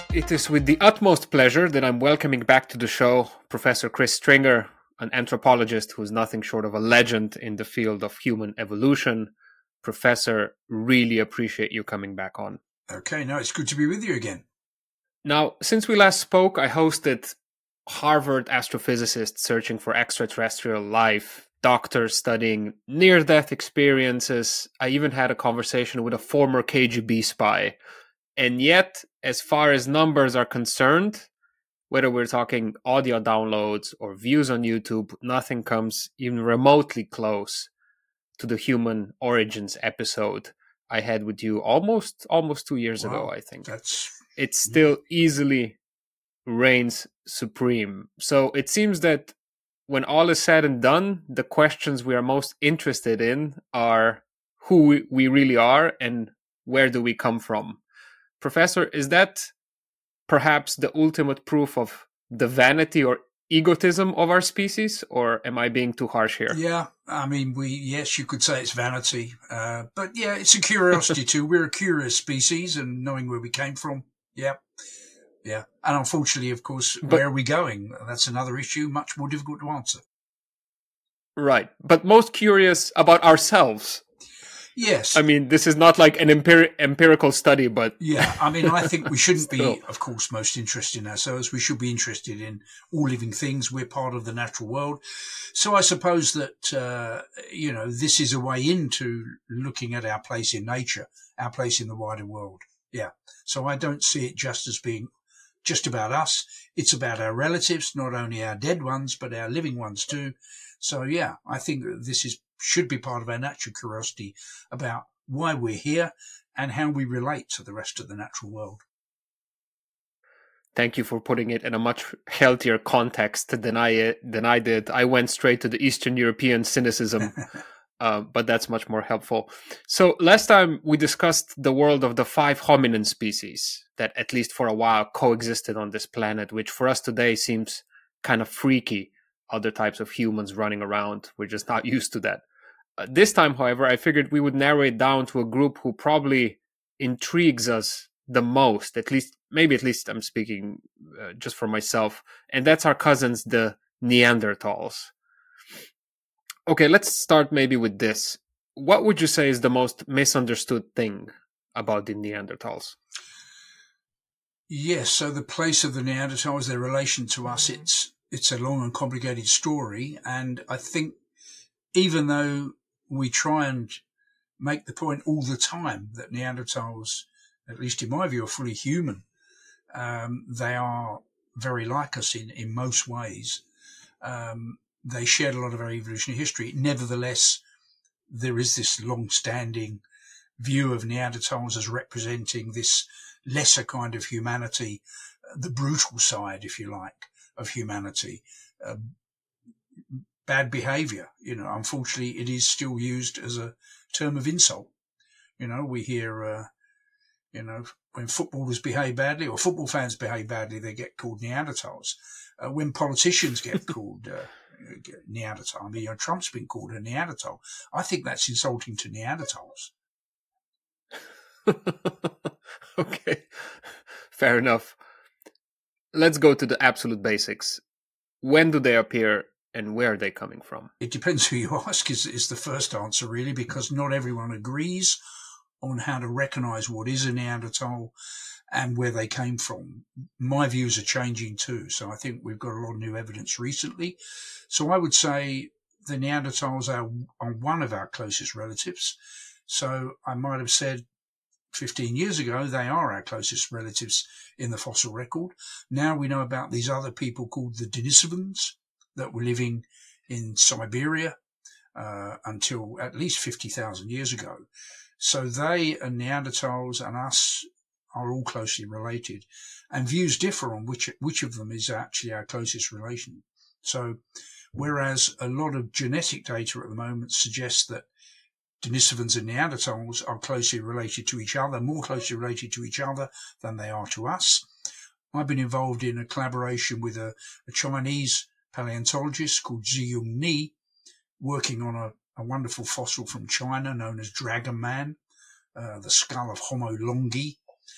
It is with the utmost pleasure that I'm welcoming back to the show Professor Chris Stringer, an anthropologist who's nothing short of a legend in the field of human evolution. Professor, really appreciate you coming back on. Okay, no, it's good to be with you again. Now, since we last spoke, I hosted Harvard astrophysicists searching for extraterrestrial life, doctors studying near-death experiences. I even had a conversation with a former KGB spy. And yet, as far as numbers are concerned, whether we're talking audio downloads or views on YouTube, nothing comes even remotely close to the Human Origins episode I had with you almost 2 years ago, I think. It still easily reigns supreme. So it seems that when all is said and done, the questions we are most interested in are who we really are and where do we come from. Professor, is that perhaps the ultimate proof of the vanity or egotism of our species, or am I being too harsh here? Yeah, I mean, yes, you could say it's vanity, but yeah, it's a curiosity too. We're a curious species, and knowing where we came from, yeah, and unfortunately, of course, where are we going? That's another issue, much more difficult to answer. Right, but most curious about ourselves. Yes. I mean, this is not like an empirical study, but... Yeah, I mean, I think we shouldn't be, of course, most interested in ourselves. We should be interested in all living things. We're part of the natural world. So I suppose that, this is a way into looking at our place in nature, our place in the wider world. Yeah. So I don't see it just as being just about us. It's about our relatives, not only our dead ones, but our living ones too. So, yeah, I think this should be part of our natural curiosity about why we're here and how we relate to the rest of the natural world. Thank you for putting it in a much healthier context than I did. I went straight to the Eastern European cynicism, but that's much more helpful. So last time we discussed the world of the 5 hominin species that at least for a while coexisted on this planet, which for us today seems kind of freaky. Other types of humans running around. We're just not used to that. This time, however, I figured we would narrow it down to a group who probably intrigues us the most, at least I'm speaking just for myself, and that's our cousins, the Neanderthals. Okay, let's start maybe with this. What would you say is the most misunderstood thing about the Neanderthals? Yes, so the place of the Neanderthals, their relation to us, it's a long and complicated story, and I think even though we try and make the point all the time that Neanderthals, at least in my view, are fully human, they are very like us in most ways. They shared a lot of our evolutionary history. Nevertheless, there is this long-standing view of Neanderthals as representing this lesser kind of humanity, the brutal side, if you like, of humanity. Bad behavior, unfortunately it is still used as a term of insult. We hear, when footballers behave badly or football fans behave badly, they get called Neanderthals. When politicians get called Neanderthal, I mean, Trump's been called a Neanderthal. I think that's insulting to Neanderthals. Okay, fair enough. Let's go to the absolute basics. When do they appear and where are they coming from? It depends who you ask is the first answer, really, because not everyone agrees on how to recognize what is a Neanderthal and where they came from. My views are changing too, so I think we've got a lot of new evidence recently. So I would say the Neanderthals are one of our closest relatives. So I might have said 15 years ago, they are our closest relatives in the fossil record. Now we know about these other people called the Denisovans that were living in Siberia until at least 50,000 years ago. So they and Neanderthals and us are all closely related, and views differ on which of them is actually our closest relation. So whereas a lot of genetic data at the moment suggests that Denisovans and Neanderthals are closely related to each other, more closely related to each other than they are to us. I've been involved in a collaboration with a Chinese paleontologist called Zhiyong Ni, working on a wonderful fossil from China known as Dragon Man, the skull of Homo longi.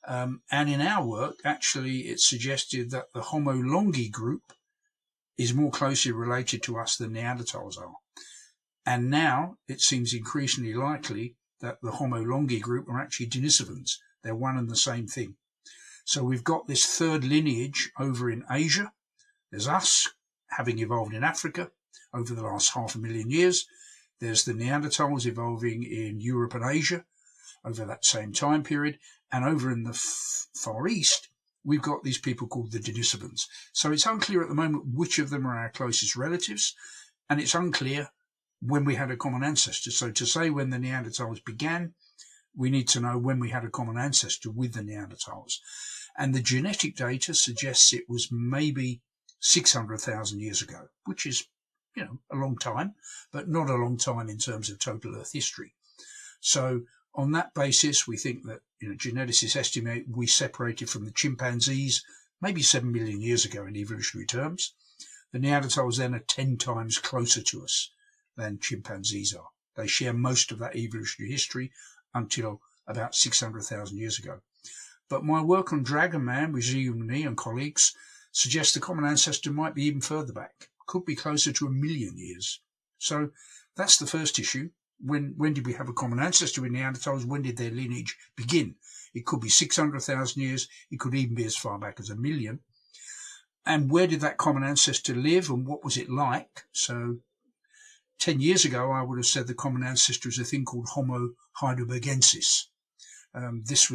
And in our work, actually, it suggested that the Homo longi group is more closely related to us than Neanderthals are. And now it seems increasingly likely that the Homo longi group are actually Denisovans. They're one and the same thing. So we've got this third lineage over in Asia. There's us, having evolved in Africa over the last 500,000 years. There's the Neanderthals evolving in Europe and Asia over that same time period. And over in the Far East, we've got these people called the Denisovans. So it's unclear at the moment which of them are our closest relatives, and it's unclear when we had a common ancestor. So to say when the Neanderthals began, we need to know when we had a common ancestor with the Neanderthals. And the genetic data suggests it was maybe 600,000 years ago, which is, a long time, but not a long time in terms of total Earth history. So on that basis, we think that geneticists estimate we separated from the chimpanzees maybe 7 million years ago in evolutionary terms. The Neanderthals then are 10 times closer to us than chimpanzees are. They share most of that evolutionary history until about 600,000 years ago. But my work on Dragon Man with Zhiyun and colleagues suggests the common ancestor might be even further back, could be closer to 1 million years. So that's the first issue. When did we have a common ancestor with Neanderthals? When did their lineage begin? It could be 600,000 years. It could even be as far back as 1 million. And where did that common ancestor live and what was it like? So 10 years ago, I would have said the common ancestor is a thing called Homo heidelbergensis. This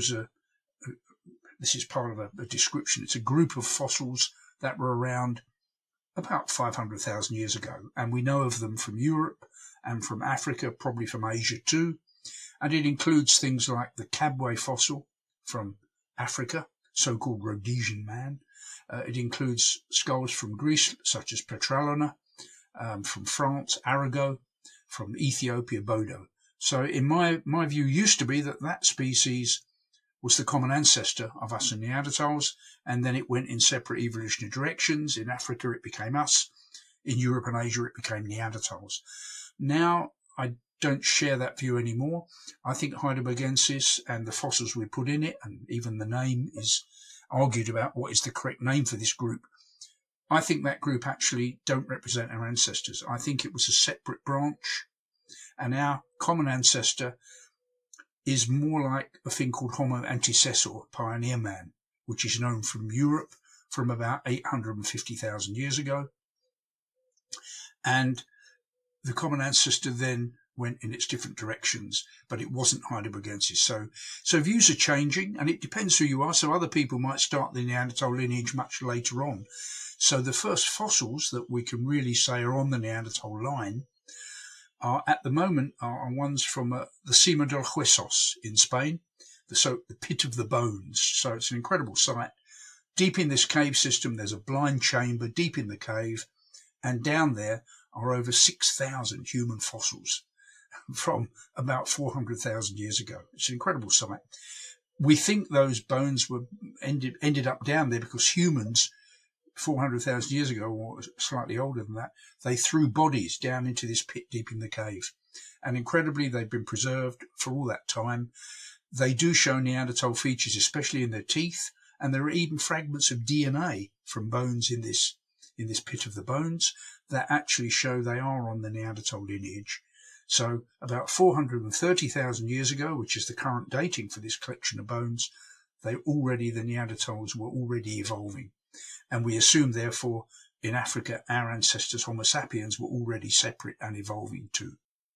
is part of a description. It's a group of fossils that were around about 500,000 years ago. And we know of them from Europe and from Africa, probably from Asia too. And it includes things like the Kabwe fossil from Africa, so-called Rhodesian man. It includes skulls from Greece, such as Petralona, from France, Arago, from Ethiopia, Bodo. So in my view used to be that species was the common ancestor of us and Neanderthals, and then it went in separate evolutionary directions. In Africa, it became us. In Europe and Asia, it became Neanderthals. Now, I don't share that view anymore. I think Heidelbergensis and the fossils we put in it, and even the name is argued about what is the correct name for this group. I think that group actually don't represent our ancestors. I think it was a separate branch, and our common ancestor is more like a thing called Homo antecessor, pioneer man, which is known from Europe from about 850,000 years ago. And the common ancestor then went in its different directions, but it wasn't Heidelbergensis. So views are changing, and it depends who you are. So other people might start the Neanderthal lineage much later on. So the first fossils that we can really say are on the Neanderthal line are at the moment are ones from the Cima del Huesos in Spain, the pit of the bones. So it's an incredible site. Deep in this cave system, there's a blind chamber deep in the cave, and down there are over 6,000 human fossils from about 400,000 years ago. It's an incredible site. We think those bones were ended up down there because humans 400,000 years ago, or slightly older than that, they threw bodies down into this pit deep in the cave. And incredibly, they've been preserved for all that time. They do show Neanderthal features, especially in their teeth, and there are even fragments of DNA from bones in this pit of the bones that actually show they are on the Neanderthal lineage. So about 430,000 years ago, which is the current dating for this collection of bones, the Neanderthals were already evolving. And we assume, therefore, in Africa, our ancestors, Homo sapiens, were already separate and evolving too.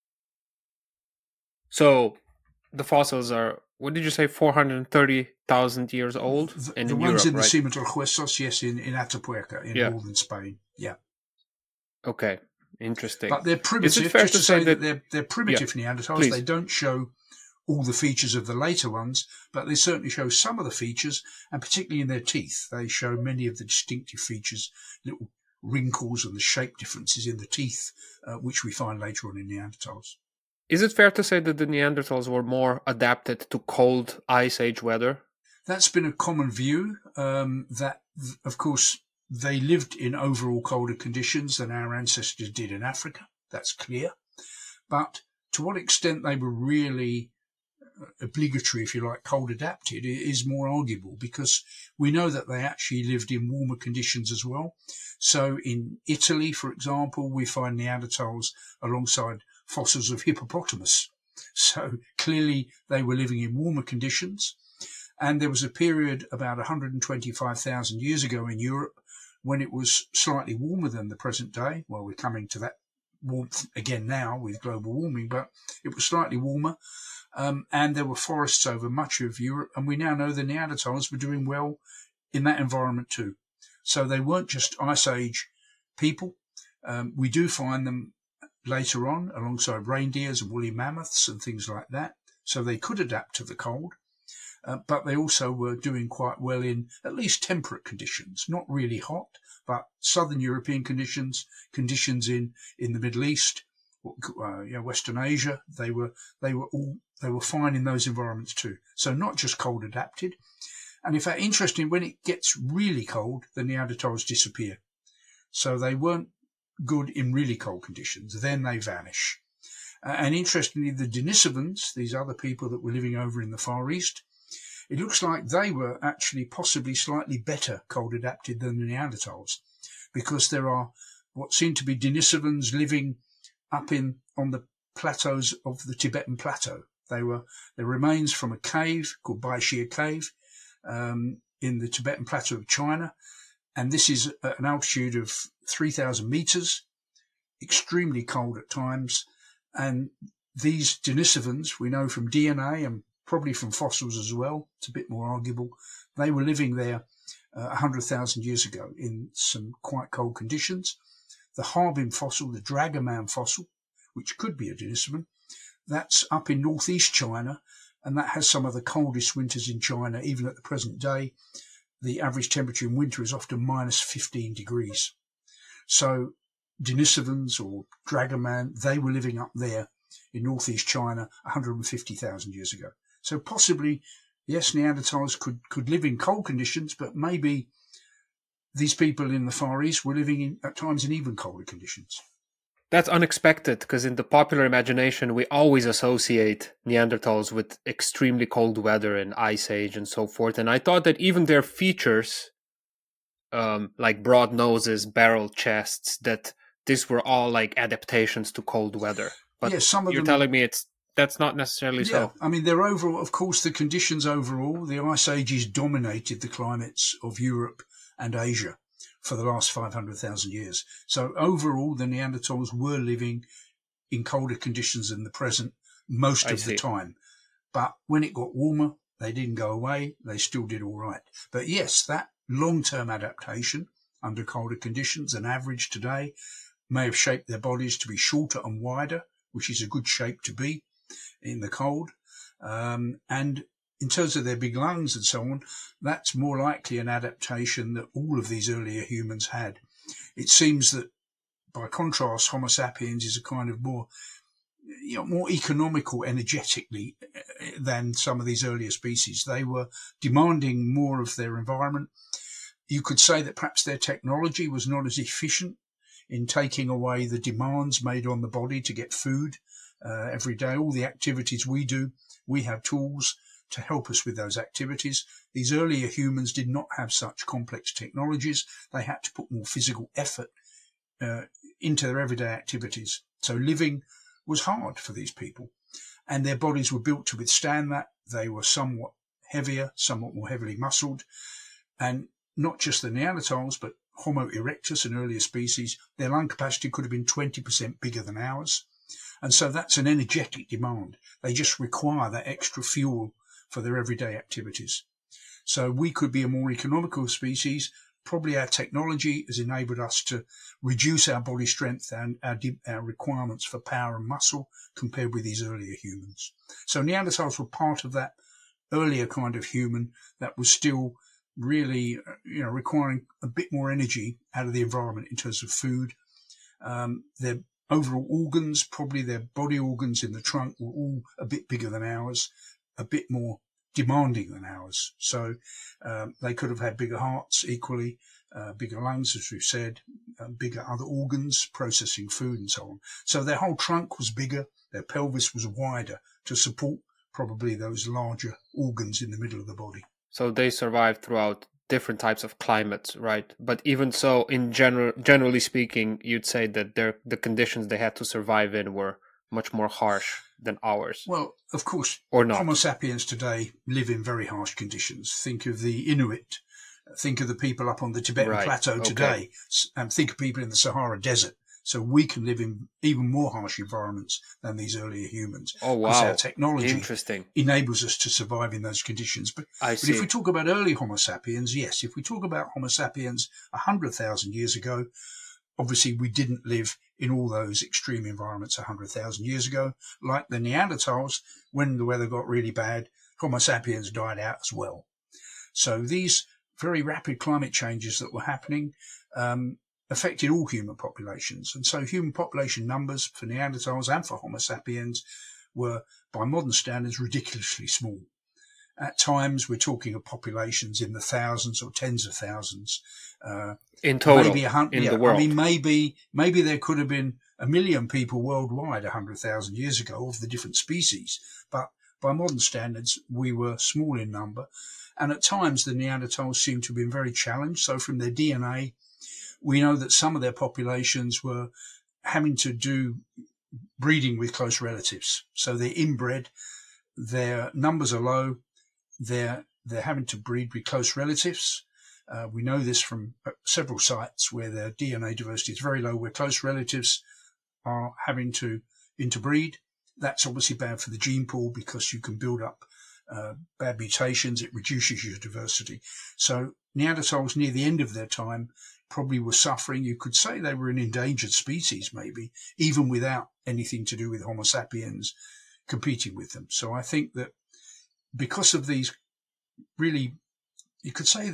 So the fossils are, what did you say, 430,000 years old? The ones in the Cima del Huesos, yes, in Atapuerca, in northern Spain. Yeah. Okay, interesting. But they're primitive. Is it fair just to say that they're primitive Neanderthals. Please. They don't show all the features of the later ones, but they certainly show some of the features, and particularly in their teeth. They show many of the distinctive features, little wrinkles and the shape differences in the teeth, which we find later on in Neanderthals. Is it fair to say that the Neanderthals were more adapted to cold Ice Age weather? That's been a common view, that, of course, they lived in overall colder conditions than our ancestors did in Africa. That's clear. But to what extent they were really obligatory, if you like, cold adapted is more arguable, because we know that they actually lived in warmer conditions as well. So in Italy, for example, we find Neanderthals alongside fossils of hippopotamus. So clearly they were living in warmer conditions. And there was a period about 125,000 years ago in Europe when it was slightly warmer than the present day. Well, we're coming to that warmth again now with global warming, but it was slightly warmer. And there were forests over much of Europe. And we now know the Neanderthals were doing well in that environment too. So they weren't just Ice Age people. We do find them later on alongside reindeers and woolly mammoths and things like that. So they could adapt to the cold. But they also were doing quite well in at least temperate conditions, not really hot, but southern European conditions in the Middle East, Western Asia. They were fine in those environments too. So not just cold adapted. And in fact, interesting, when it gets really cold, the Neanderthals disappear. So they weren't good in really cold conditions. Then they vanish. And interestingly, the Denisovans, these other people that were living over in the Far East, it looks like they were actually possibly slightly better cold adapted than the Neanderthals, because there are what seem to be Denisovans living up on the plateaus of the Tibetan Plateau. Their remains from a cave called Baishir Cave in the Tibetan Plateau of China. And this is at an altitude of 3,000 meters, extremely cold at times. And these Denisovans, we know from DNA and probably from fossils as well, it's a bit more arguable, they were living there 100,000 years ago in some quite cold conditions. The Harbin fossil, the Dragoman fossil, which could be a Denisovan, that's up in northeast China, and that has some of the coldest winters in China. Even at the present day, the average temperature in winter is often minus 15 degrees. So Denisovans or Dragoman, they were living up there in northeast China 150,000 years ago. So possibly, yes, Neanderthals could live in cold conditions, but maybe these people in the Far East were living at times in even colder conditions. That's unexpected, because in the popular imagination, we always associate Neanderthals with extremely cold weather and Ice Age and so forth. And I thought that even their features, like broad noses, barrel chests, that these were all like adaptations to cold weather. But yeah, some of you're telling me that's not necessarily so. I mean, they're overall, of course, the conditions overall, the Ice Ages dominated the climates of Europe and Asia for the last 500,000 years. So overall, the Neanderthals were living in colder conditions than the present most of the time. But when it got warmer, they didn't go away. They still did all right. But yes, that long-term adaptation under colder conditions, an average today, may have shaped their bodies to be shorter and wider, which is a good shape to be in the cold. And in terms of their big lungs and so on, that's more likely an adaptation that all of these earlier humans had. It seems that, by contrast, Homo sapiens is a kind of more economical energetically than some of these earlier species. They were demanding more of their environment. You could say that perhaps their technology was not as efficient in taking away the demands made on the body to get food every day. All the activities we do, we have tools to help us with those activities. These earlier humans did not have such complex technologies. They had to put more physical effort into their everyday activities. So living was hard for these people, and their bodies were built to withstand that. They were somewhat heavier, somewhat more heavily muscled, and not just the Neanderthals, but Homo erectus, an earlier species, their lung capacity could have been 20% bigger than ours. And so that's an energetic demand. They just require that extra fuel for their everyday activities. So we could be a more economical species. Probably our technology has enabled us to reduce our body strength and our requirements for power and muscle compared with these earlier humans. So Neanderthals were part of that earlier kind of human that was still really, requiring a bit more energy out of the environment in terms of food. Their overall organs, probably their body organs in the trunk, were all a bit bigger than ours, a bit more demanding than ours. So they could have had bigger hearts equally, bigger lungs, as we've said, bigger other organs, processing food and so on. So their whole trunk was bigger, their pelvis was wider to support probably those larger organs in the middle of the body. So they survived throughout different types of climates, right? But even so, in generally speaking, you'd say that the conditions they had to survive in were much more harsh than ours. Well, of course, or not. Homo sapiens today live in very harsh conditions. Think of the Inuit. Think of the people up on the Tibetan Plateau today. And think of people in the Sahara Desert. So we can live in even more harsh environments than these earlier humans. Oh, wow. Because our technology Interesting. enables us to survive in those conditions. But if we talk about early Homo sapiens, yes. If we talk about Homo sapiens 100,000 years ago, obviously we didn't live in all those extreme environments 100,000 years ago. Like the Neanderthals, when the weather got really bad, Homo sapiens died out as well. So these very rapid climate changes that were happening affected all human populations. And so human population numbers for Neanderthals and for Homo sapiens were, by modern standards, ridiculously small. At times, we're talking of populations in the thousands or tens of thousands. In total, maybe the world. I mean, maybe there could have been 1 million people worldwide 100,000 years ago of the different species. But by modern standards, we were small in number. And at times, the Neanderthals seem to have been very challenged. So from their DNA, we know that some of their populations were having to do breeding with close relatives. So they're inbred, their numbers are low, they're having to breed with close relatives. We know this from several sites where their DNA diversity is very low, where close relatives are having to interbreed. That's obviously bad for the gene pool because you can build up bad mutations. It reduces your diversity. So Neanderthals near the end of their time probably were suffering. You could say they were an endangered species, maybe, even without anything to do with Homo sapiens competing with them. So I think that because of these really, you could say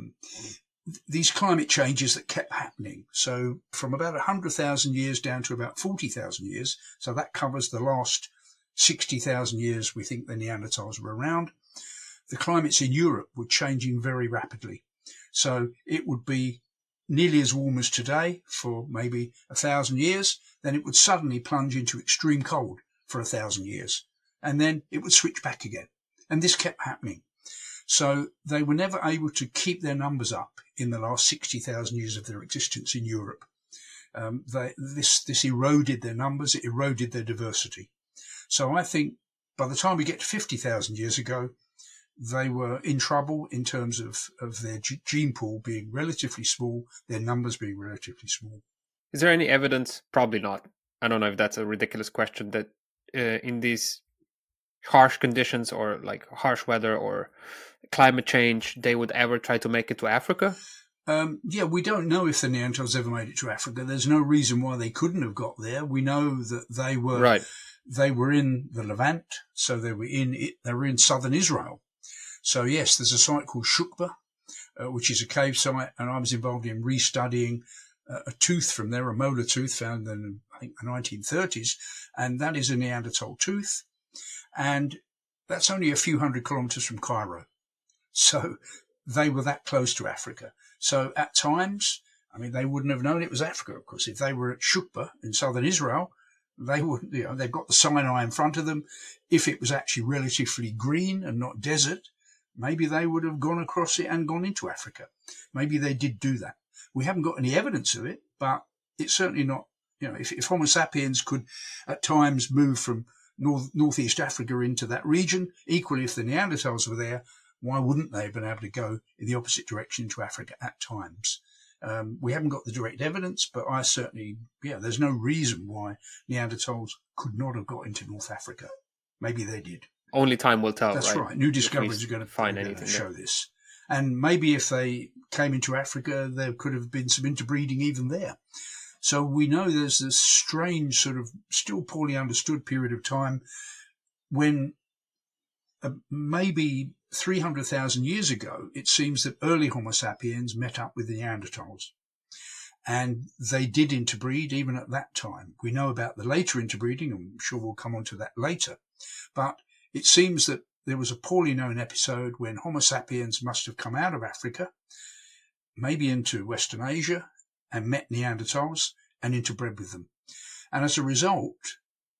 these climate changes that kept happening. So from about 100,000 years down to about 40,000 years. So that covers the last 60,000 years we think the Neanderthals were around. The climates in Europe were changing very rapidly. So it would be nearly as warm as today for maybe 1,000 years. Then it would suddenly plunge into extreme cold for 1,000 years. And then it would switch back again. And this kept happening. So they were never able to keep their numbers up in the last 60,000 years of their existence in Europe. This eroded their numbers, it eroded their diversity. So I think by the time we get to 50,000 years ago, they were in trouble in terms of their gene pool being relatively small, their numbers being relatively small. Is there any evidence? Probably not. I don't know if that's a ridiculous question, that in these harsh conditions or like harsh weather or climate change, they would ever try to make it to Africa? We don't know if the Neanderthals ever made it to Africa. There's no reason why they couldn't have got there. We know that they were in the Levant, so they were in southern Israel. So yes, there's a site called Shukba, which is a cave site, and I was involved in restudying a tooth from there, a molar tooth found in, I think, the 1930s, and that is a Neanderthal tooth, and that's only a few hundred kilometers from Cairo. So they were that close to Africa. So at times, I mean, they wouldn't have known it was Africa, of course. If they were at Shukba in southern Israel, they wouldn't, they've got the Sinai in front of them. If it was actually relatively green and not desert, maybe they would have gone across it and gone into Africa. Maybe they did do that. We haven't got any evidence of it, but it's certainly not, if Homo sapiens could at times move from northeast Africa into that region, equally if the Neanderthals were there, why wouldn't they have been able to go in the opposite direction into Africa at times? We haven't got the direct evidence, but I certainly, there's no reason why Neanderthals could not have got into North Africa. Maybe they did. Only time will tell. That's right. New discoveries are going to show this. And maybe if they came into Africa, there could have been some interbreeding even there. So we know there's this strange sort of still poorly understood period of time when maybe 300,000 years ago, it seems that early Homo sapiens met up with the Neanderthals. And they did interbreed even at that time. We know about the later interbreeding, and I'm sure we'll come on to that later. But it seems that there was a poorly known episode when Homo sapiens must have come out of Africa, maybe into Western Asia, and met Neanderthals and interbred with them. And as a result,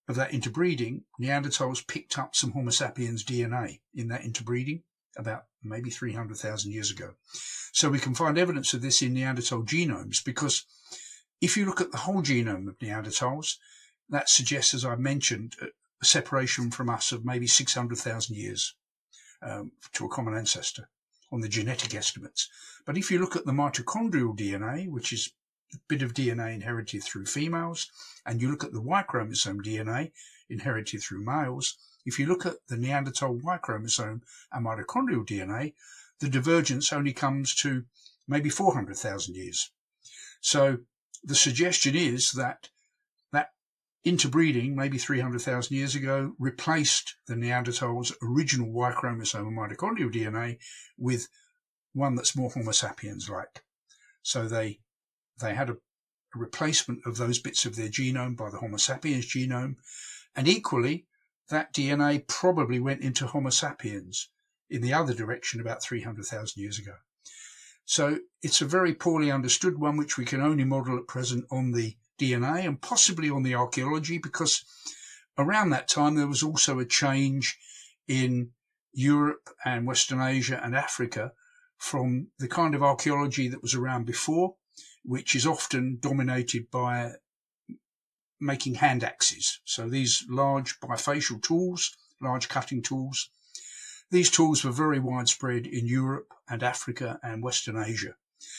of that interbreeding, Neanderthals picked up some Homo sapiens DNA in that interbreeding about maybe 300,000 years ago. So we can find evidence of this in Neanderthal genomes, because if you look at the whole genome of Neanderthals, that suggests, as I mentioned, a separation from us of maybe 600,000 years to a common ancestor on the genetic estimates. But if you look at the mitochondrial DNA, which is a bit of DNA inherited through females, and you look at the Y chromosome DNA inherited through males, if you look at the Neanderthal Y chromosome and mitochondrial DNA, the divergence only comes to maybe 400,000 years. So the suggestion is that that interbreeding, maybe 300,000 years ago, replaced the Neanderthals' original Y chromosome and mitochondrial DNA with one that's more Homo sapiens-like. So they had a replacement of those bits of their genome by the Homo sapiens genome, and equally, that DNA probably went into Homo sapiens in the other direction about 300,000 years ago. So it's a very poorly understood one, which we can only model at present on the DNA and possibly on the archaeology, because around that time there was also a change in Europe and Western Asia and Africa from the kind of archaeology that was around before, which is often dominated by making hand axes. So these large bifacial tools, large cutting tools, these tools were very widespread in Europe and Africa and Western Asia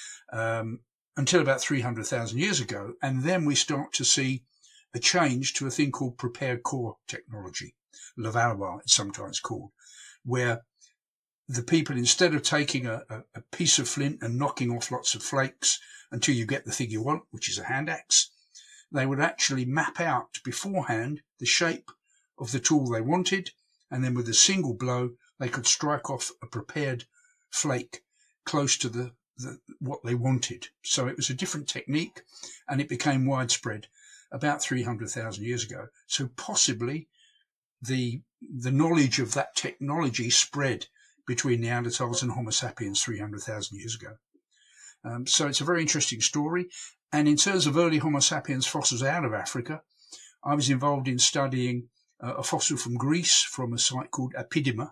until about 300,000 years ago. And then we start to see a change to a thing called prepared core technology, Levallois it's sometimes called, where the people, instead of taking a piece of flint and knocking off lots of flakes until you get the thing you want, which is a hand axe, they would actually map out beforehand the shape of the tool they wanted, and then with a single blow they could strike off a prepared flake close to what they wanted. So it was a different technique, and it became widespread about 300,000 years ago. So possibly the knowledge of that technology spread between Neanderthals and Homo sapiens 300,000 years ago. So it's a very interesting story. And in terms of early Homo sapiens fossils out of Africa, I was involved in studying a fossil from Greece, from a site called Epidima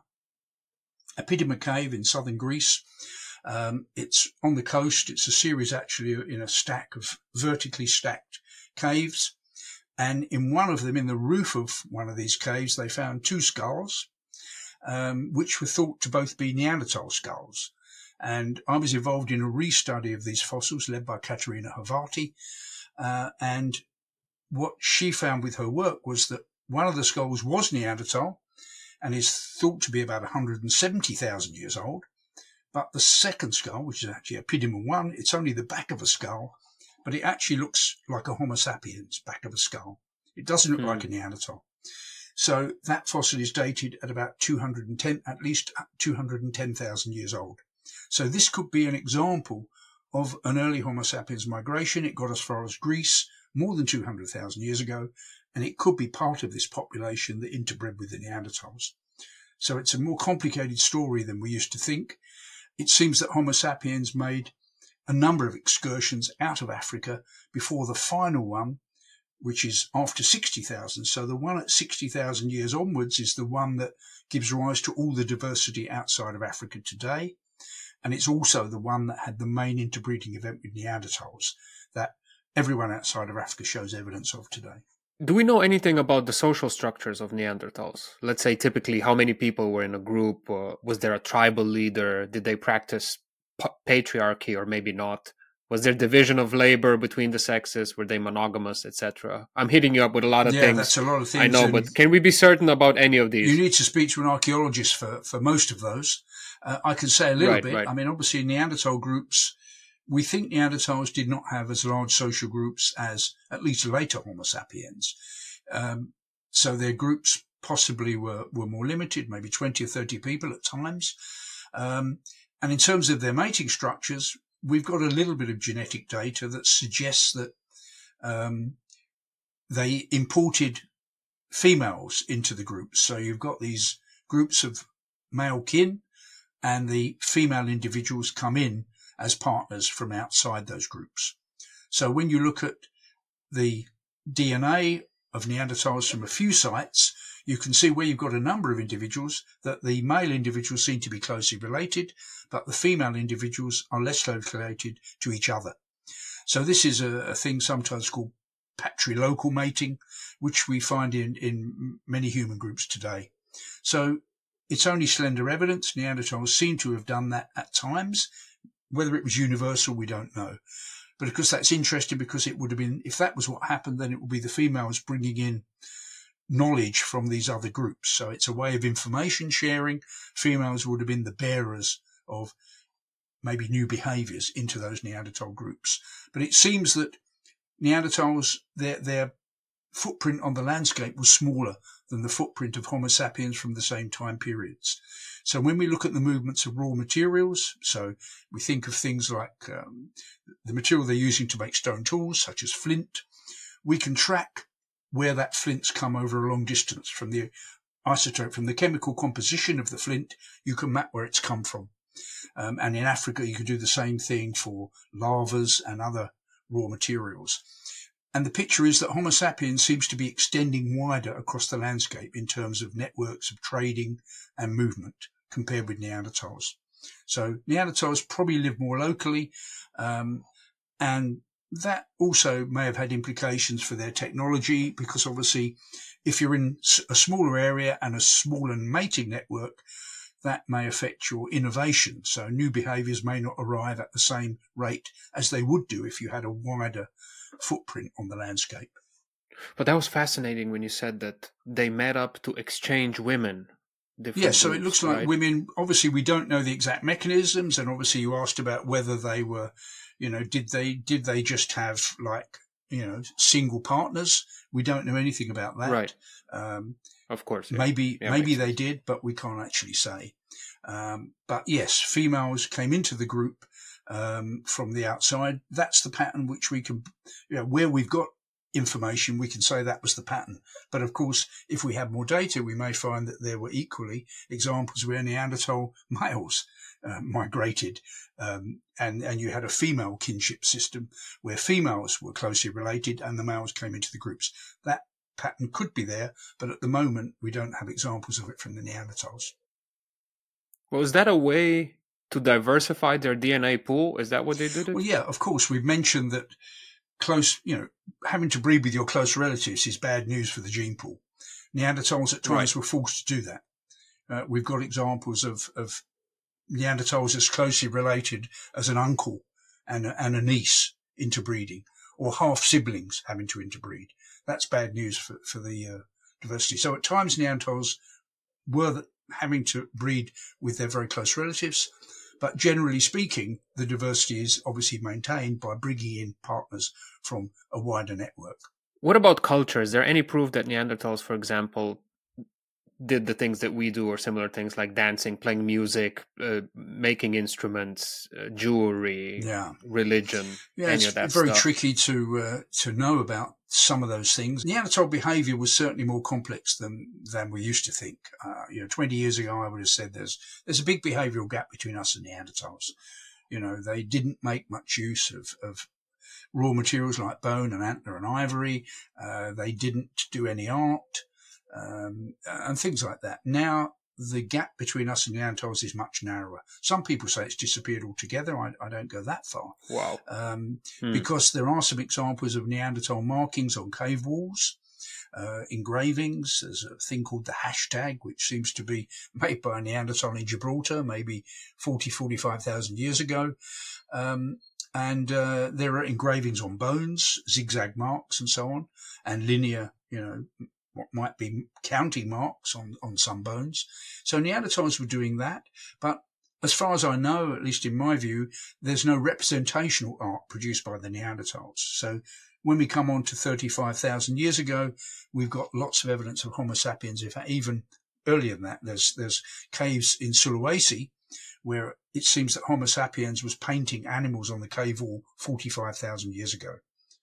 Cave in southern Greece. It's on the coast. It's a series actually in a stack of vertically stacked caves. And in one of them, in the roof of one of these caves, they found two skulls, which were thought to both be Neanderthal skulls. And I was involved in a restudy of these fossils led by Katerina Havati. And what she found with her work was that one of the skulls was Neanderthal and is thought to be about 170,000 years old. But the second skull, which is actually Epidima 1, it's only the back of a skull, but it actually looks like a Homo sapiens back of a skull. It doesn't look like a Neanderthal. So that fossil is dated at about at least 210,000 years old. So this could be an example of an early Homo sapiens migration. It got as far as Greece more than 200,000 years ago, and it could be part of this population that interbred with the Neanderthals. So it's a more complicated story than we used to think. It seems that Homo sapiens made a number of excursions out of Africa before the final one, which is after 60,000. So the one at 60,000 years onwards is the one that gives rise to all the diversity outside of Africa today. And it's also the one that had the main interbreeding event with Neanderthals that everyone outside of Africa shows evidence of today. Do we know anything about the social structures of Neanderthals? Let's say typically how many people were in a group? Was there a tribal leader? Did they practice patriarchy or maybe not? Was there division of labor between the sexes? Were they monogamous, etc.? I'm hitting you up with a lot of things. Yeah, that's a lot of things. I know, but can we be certain about any of these? You need to speak to an archaeologist for most of those. I can say a little bit. Right. I mean, obviously Neanderthal groups, we think Neanderthals did not have as large social groups as at least later Homo sapiens. So their groups possibly were more limited, maybe 20 or 30 people at times. And in terms of their mating structures, we've got a little bit of genetic data that suggests that they imported females into the groups. So you've got these groups of male kin, and the female individuals come in as partners from outside those groups. So when you look at the DNA of Neanderthals from a few sites, you can see where you've got a number of individuals that the male individuals seem to be closely related, but the female individuals are less closely related to each other. So this is a thing sometimes called patrilocal mating, which we find in many human groups today. So it's only slender evidence. Neanderthals seem to have done that at times. Whether it was universal, we don't know. But of course, that's interesting because it would have been, if that was what happened, then it would be the females bringing in knowledge from these other groups. So it's a way of information sharing. Females would have been the bearers of maybe new behaviours into those Neanderthal groups. But it seems that Neanderthals, their footprint on the landscape was smaller than the footprint of Homo sapiens from the same time periods. So when we look at the movements of raw materials, so we think of things like the material they're using to make stone tools, such as flint, we can track where that flint's come over a long distance from the isotope, from the chemical composition of the flint, you can map where it's come from. And in Africa, you could do the same thing for lavas and other raw materials. And the picture is that Homo sapiens seems to be extending wider across the landscape in terms of networks of trading and movement compared with Neanderthals. So Neanderthals probably lived more locally, and that also may have had implications for their technology, because obviously if you're in a smaller area and a smaller mating network, that may affect your innovation. So new behaviours may not arrive at the same rate as they would do if you had a wider footprint on the landscape. But that was fascinating when you said that they met up to exchange women. Yes, so it looks like women, obviously we don't know the exact mechanisms, and obviously you asked about whether they were, did they just have single partners? We don't know anything about that. Right. Of course. Yeah. Maybe they did, but we can't actually say. But yes, females came into the group from the outside. That's the pattern which we can, where we've got information, we can say that was the pattern. But of course, if we have more data, we may find that there were equally examples where Neanderthal males migrated, and you had a female kinship system where females were closely related and the males came into the groups. That pattern could be there, but at the moment we don't have examples of it from the Neanderthals. Well, is that a way to diversify their DNA pool? Is that what they did? Well, yeah, of course. We've mentioned that having to breed with your close relatives is bad news for the gene pool. Neanderthals at times were forced to do that. We've got examples of Neanderthals as closely related as an uncle and a niece interbreeding, or half siblings having to interbreed. That's bad news for the diversity. So at times Neanderthals were having to breed with their very close relatives, but generally speaking, the diversity is obviously maintained by bringing in partners from a wider network. What about culture? Is there any proof that Neanderthals, for example, did the things that we do, or similar things like dancing, playing music, making instruments, jewelry, religion, any of that it's very stuff? Tricky to know about some of those things. Neanderthal behaviour was certainly more complex than we used to think. 20 years ago, I would have said there's a big behavioural gap between us and Neanderthals. They didn't make much use of raw materials like bone and antler and ivory. They didn't do any art. And things like that. Now, the gap between us and Neanderthals is much narrower. Some people say it's disappeared altogether. I don't go that far. Wow. Because there are some examples of Neanderthal markings on cave walls, engravings. There's a thing called the hashtag, which seems to be made by a Neanderthal in Gibraltar, maybe 45,000 years ago. And there are engravings on bones, zigzag marks and so on, and linear, what might be counting marks on some bones. So Neanderthals were doing that. But as far as I know, at least in my view, there's no representational art produced by the Neanderthals. So when we come on to 35,000 years ago, we've got lots of evidence of Homo sapiens. In fact, even earlier than that, there's caves in Sulawesi where it seems that Homo sapiens was painting animals on the cave wall 45,000 years ago.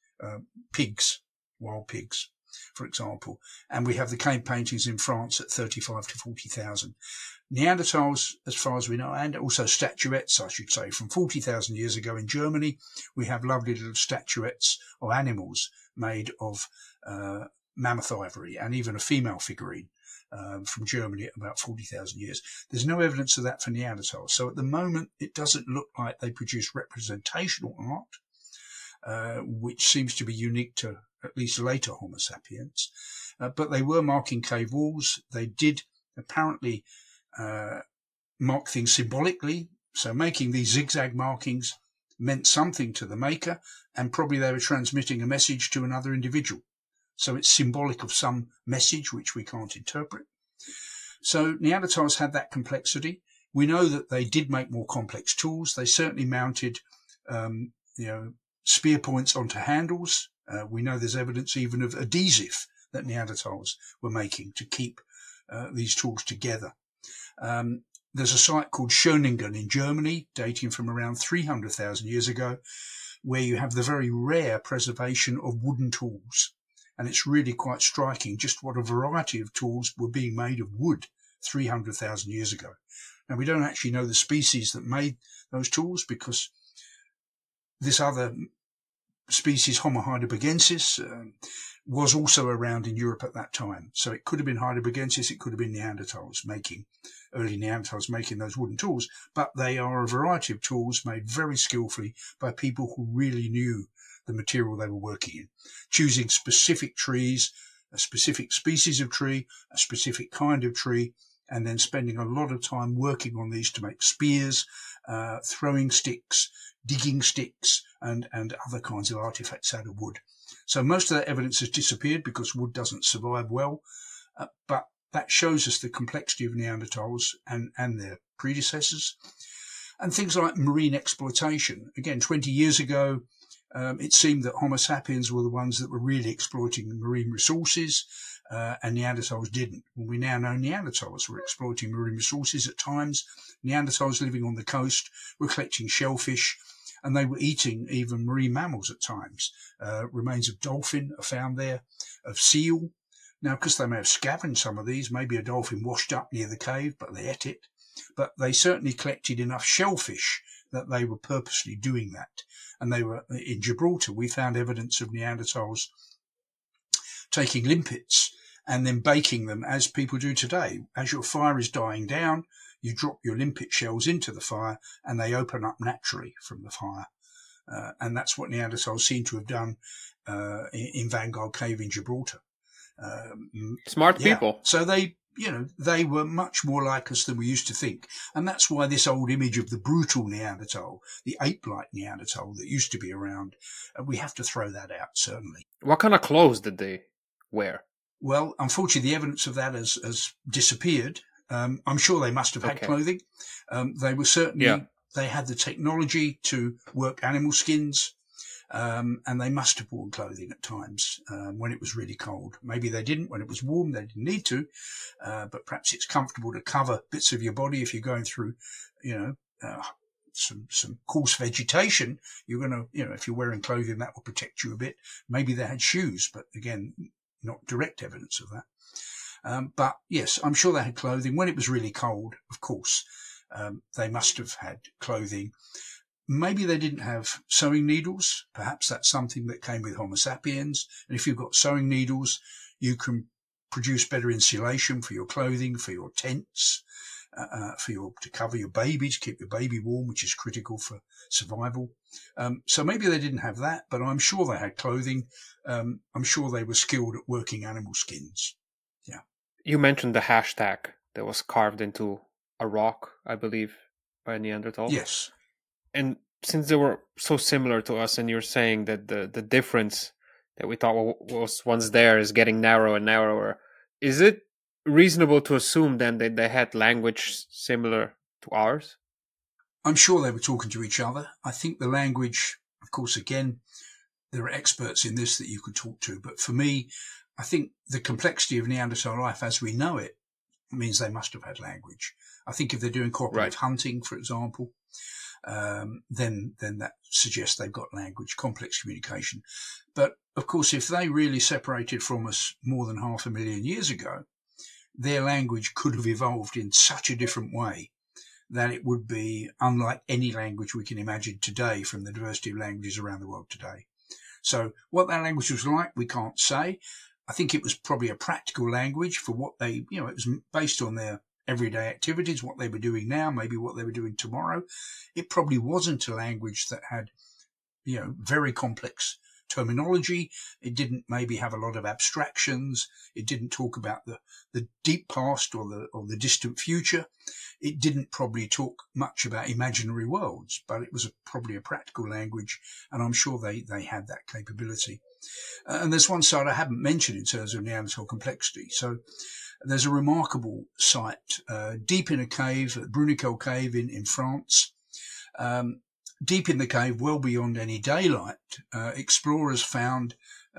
Pigs, wild pigs, for example. And we have the cave paintings in France at 35 to 40,000. Neanderthals, as far as we know, and also statuettes, I should say, from 40,000 years ago in Germany, we have lovely little statuettes of animals made of mammoth ivory and even a female figurine from Germany at about 40,000 years. There's no evidence of that for Neanderthals. So at the moment, it doesn't look like they produce representational art, which seems to be unique to at least later Homo sapiens. But they were marking cave walls. They did apparently mark things symbolically. So making these zigzag markings meant something to the maker, and probably they were transmitting a message to another individual. So it's symbolic of some message which we can't interpret. So Neanderthals had that complexity. We know that they did make more complex tools. They certainly mounted, spear points onto handles. We know there's evidence even of adhesive that Neanderthals were making to keep these tools together. There's a site called Schöningen in Germany, dating from around 300,000 years ago, where you have the very rare preservation of wooden tools. And it's really quite striking just what a variety of tools were being made of wood 300,000 years ago. Now, we don't actually know the species that made those tools, because this other species, Homo heidelbergensis, was also around in Europe at that time. So it could have been heidelbergensis, it could have been early Neanderthals making those wooden tools, but they are a variety of tools made very skillfully by people who really knew the material they were working in, choosing specific trees, a specific species of tree, a specific kind of tree, and then spending a lot of time working on these to make spears, throwing sticks, digging sticks, and other kinds of artifacts out of wood. So most of that evidence has disappeared because wood doesn't survive well, but that shows us the complexity of Neanderthals and their predecessors. And things like marine exploitation. Again, 20 years ago, it seemed that Homo sapiens were the ones that were really exploiting marine resources, and Neanderthals didn't. Well, we now know Neanderthals were exploiting marine resources at times. Neanderthals living on the coast were collecting shellfish, and they were eating even marine mammals at times. Remains of dolphin are found there, of seal. Now, because they may have scavenged some of these, maybe a dolphin washed up near the cave, but they ate it. But they certainly collected enough shellfish that they were purposely doing that. And they were in Gibraltar. We found evidence of Neanderthals taking limpets and then baking them as people do today. As your fire is dying down, you drop your limpet shells into the fire and they open up naturally from the fire. And that's what Neanderthals seem to have done in Vanguard Cave in Gibraltar. Smart people. So they were much more like us than we used to think. And that's why this old image of the brutal Neanderthal, the ape-like Neanderthal that used to be around, we have to throw that out, certainly. What kind of clothes did they wear? Well, unfortunately, the evidence of that has disappeared. I'm sure they must have had clothing. They were certainly, they had the technology to work animal skins. And they must have worn clothing at times when it was really cold. Maybe they didn't. When it was warm, they didn't need to. But perhaps it's comfortable to cover bits of your body if you're going through, some coarse vegetation. You're going to, if you're wearing clothing, that will protect you a bit. Maybe they had shoes, but again, not direct evidence of that. But yes, I'm sure they had clothing. When it was really cold, of course, they must have had clothing. Maybe they didn't have sewing needles. Perhaps that's something that came with Homo sapiens. And if you've got sewing needles, you can produce better insulation for your clothing, for your tents, to cover your baby, to keep your baby warm, which is critical for survival. So maybe they didn't have that, but I'm sure they had clothing. I'm sure they were skilled at working animal skins. Yeah. You mentioned the hashtag that was carved into a rock, I believe, by Neanderthal. Yes. And since they were so similar to us, and you're saying that the difference that we thought was once there is getting narrower and narrower, is it reasonable to assume then that they had language similar to ours? I'm sure they were talking to each other. I think the language, of course, again, there are experts in this that you could talk to. But for me, I think the complexity of Neanderthal life as we know it means they must have had language. I think if they're doing cooperative hunting, for example, then that suggests they've got language, complex communication. But of course, if they really separated from us more than 500,000 years ago, their language could have evolved in such a different way that it would be unlike any language we can imagine today from the diversity of languages around the world today. So what that language was like, we can't say. I think it was probably a practical language for what they, it was based on their everyday activities, what they were doing now, maybe what they were doing tomorrow. It probably wasn't a language that had, very complex terminology. It didn't maybe have a lot of abstractions. It didn't talk about the deep past or the distant future. It didn't probably talk much about imaginary worlds, but it was probably a practical language, and I'm sure they had that capability. And there's one side I haven't mentioned in terms of Neanderthal complexity. So there's a remarkable site deep in a cave, at Bruniquel Cave in France. Deep in the cave, well beyond any daylight, explorers found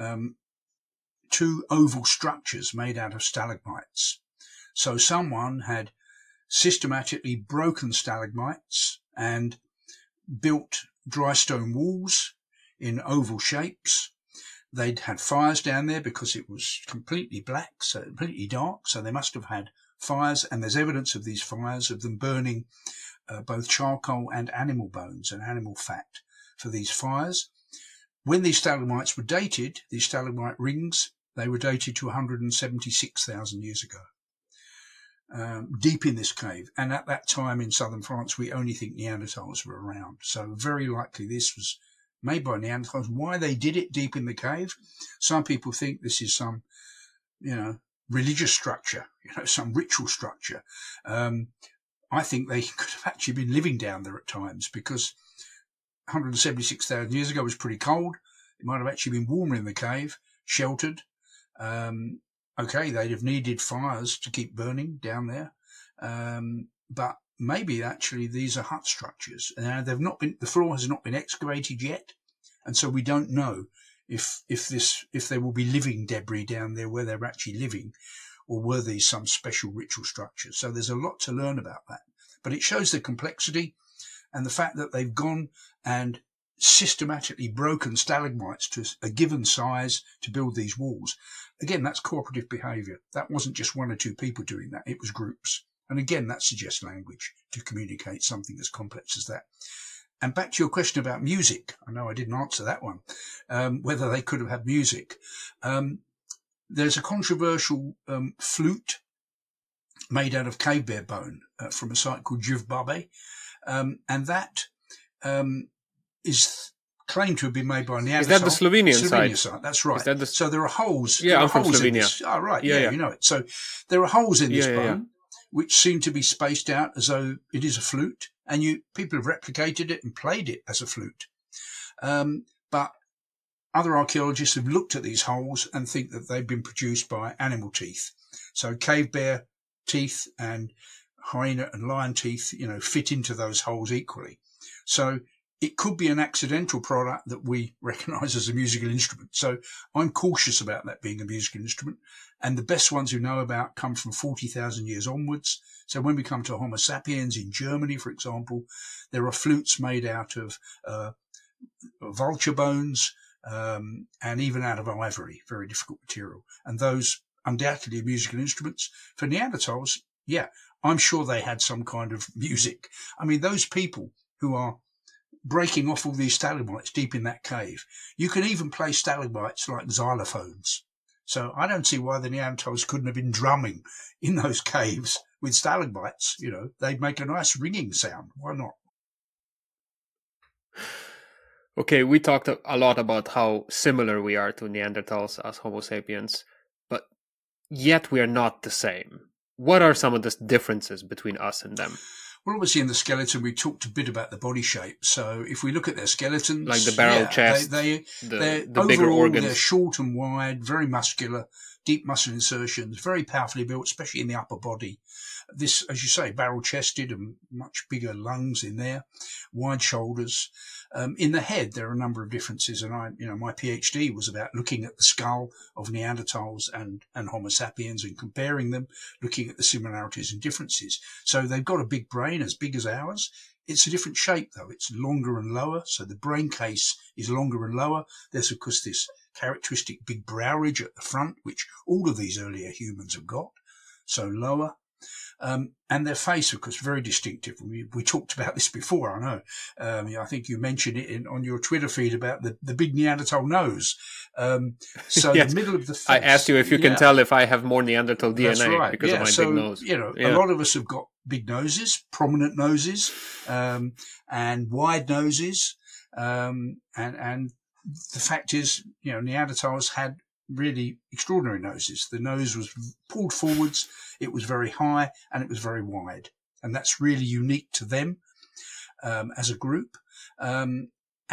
two oval structures made out of stalagmites. So someone had systematically broken stalagmites and built dry stone walls in oval shapes. They'd had fires down there because it was completely black, so completely dark. So they must have had fires, and there's evidence of these fires, of them burning both charcoal and animal bones and animal fat for these fires. When these stalagmites were dated, these stalagmite rings, they were dated to 176,000 years ago, deep in this cave. And at that time in southern France, we only think Neanderthals were around. So very likely this was made by Neanderthals. Why they did it deep in the cave? Some people think this is some, religious structure, some ritual structure. I think they could have actually been living down there at times, because 176,000 years ago was pretty cold. It might have actually been warmer in the cave, sheltered. Okay, they'd have needed fires to keep burning down there. But maybe actually these are hut structures. Now the floor has not been excavated yet, and so we don't know if there will be living debris down there where they're actually living, or were these some special ritual structures. So there's a lot to learn about that. But it shows the complexity and the fact that they've gone and systematically broken stalagmites to a given size to build these walls. Again, that's cooperative behaviour. That wasn't just one or two people doing that. It was groups. And again, that suggests language to communicate something as complex as that. And back to your question about music. I know I didn't answer that one, whether they could have had music. There's a controversial flute made out of cave bear bone from a site called Juv-Babe. And that is claimed to have been made by Neanderthal. Is that the Slovenian site? That's right. Is that so there are holes. Yeah, I'm from holes Slovenia. Oh, right. Yeah, you know it. So there are holes in this bone, which seem to be spaced out as though it is a flute. And people have replicated it and played it as a flute. But other archaeologists have looked at these holes and think that they've been produced by animal teeth. So cave bear teeth and hyena and lion teeth, fit into those holes equally. So it could be an accidental product that we recognise as a musical instrument. So I'm cautious about that being a musical instrument. And the best ones we know about come from 40,000 years onwards. So when we come to Homo sapiens in Germany, for example, there are flutes made out of vulture bones and even out of ivory, very difficult material. And those undoubtedly are musical instruments. For Neanderthals, yeah, I'm sure they had some kind of music. I mean, those people who are breaking off all these stalagmites deep in that cave, you can even play stalagmites like xylophones. So I don't see why the Neanderthals couldn't have been drumming in those caves with stalagmites. They'd make a nice ringing sound. Why not? Okay, we talked a lot about how similar we are to Neanderthals as Homo sapiens, but yet we are not the same. What are some of the differences between us and them? Well, obviously in the skeleton, we talked a bit about the body shape. So if we look at their skeletons, like the barrel chest, they're the bigger organs. They're short and wide, very muscular, deep muscle insertions, very powerfully built, especially in the upper body. This, as you say, barrel chested and much bigger lungs in there, wide shoulders. In the head, there are a number of differences, and my PhD was about looking at the skull of Neanderthals and Homo sapiens and comparing them, looking at the similarities and differences. So they've got a big brain as big as ours. It's a different shape, though. It's longer and lower, so the brain case is longer and lower. There's, of course, this characteristic big brow ridge at the front, which all of these earlier humans have got, so lower. And their face, of course, very distinctive. We talked about this before, I know. I think you mentioned it on your Twitter feed about the big Neanderthal nose. So Yes. the middle of the face. I asked you if you can tell if I have more Neanderthal That's DNA right. because of my big nose. A lot of us have got big noses, prominent noses, and wide noses. And the fact is, Neanderthals had really extraordinary noses. The nose was pulled forwards, it was very high, and it was very wide. And that's really unique to them as a group. And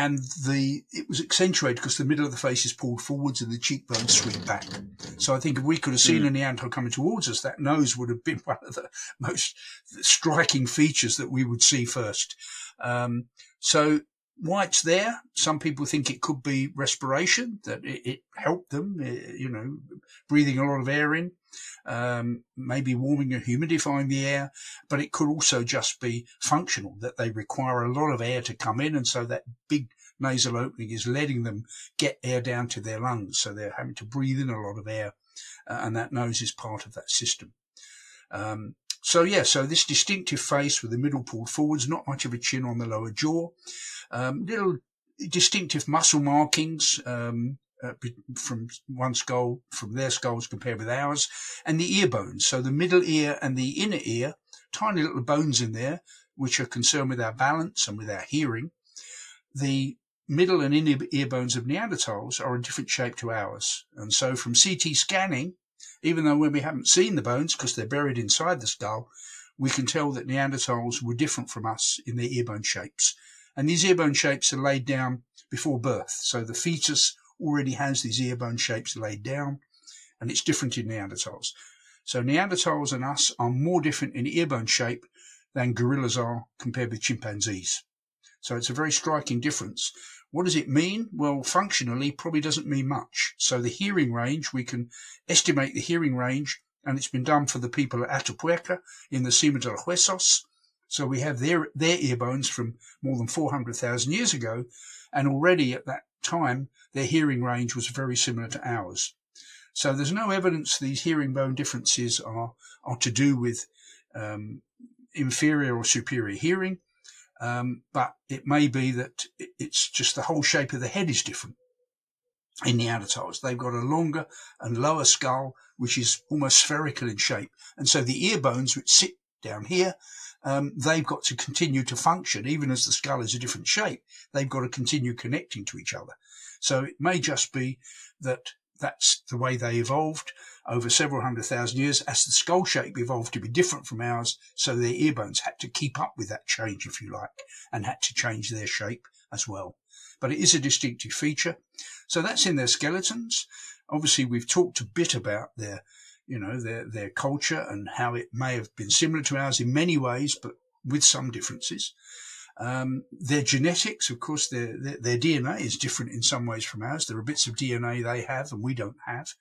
it was accentuated because the middle of the face is pulled forwards and the cheekbones sweep back. So I think if we could have seen a Neanderthal coming towards us, that nose would have been one of the most striking features that we would see first. So why it's there, some people think it could be respiration, that it helped them, breathing a lot of air in, maybe warming and humidifying the air, but it could also just be functional, that they require a lot of air to come in, and so that big nasal opening is letting them get air down to their lungs, so they're having to breathe in a lot of air, and that nose is part of that system. So this distinctive face with the middle pulled forwards, not much of a chin on the lower jaw, little distinctive muscle markings from their skulls compared with ours, and the ear bones. So the middle ear and the inner ear, tiny little bones in there, which are concerned with our balance and with our hearing. The middle and inner ear bones of Neanderthals are a different shape to ours. And so from CT scanning, even though when we haven't seen the bones because they're buried inside the skull, we can tell that Neanderthals were different from us in their ear bone shapes. And these ear bone shapes are laid down before birth. So the fetus already has these ear bone shapes laid down, and it's different in Neanderthals. So Neanderthals and us are more different in ear bone shape than gorillas are compared with chimpanzees. So it's a very striking difference. What does it mean? Well, functionally, probably doesn't mean much. So the hearing range, we can estimate the hearing range, and it's been done for the people at Atapuerca in the Cima de los Huesos. So we have their ear bones from more than 400,000 years ago, and already at that time, their hearing range was very similar to ours. So there's no evidence these hearing bone differences are to do with inferior or superior hearing, but it may be that it's just the whole shape of the head is different. In Neanderthals, they've got a longer and lower skull, which is almost spherical in shape, and so the ear bones, which sit down here, they've got to continue to function, even as the skull is a different shape. They've got to continue connecting to each other. So it may just be that that's the way they evolved over several 100,000 years as the skull shape evolved to be different from ours. So their ear bones had to keep up with that change, if you like, and had to change their shape as well. But it is a distinctive feature. So that's in their skeletons. Obviously, we've talked a bit about their culture and how it may have been similar to ours in many ways, but with some differences. Their genetics, of course, their DNA is different in some ways from ours. There are bits of DNA they have and we don't have,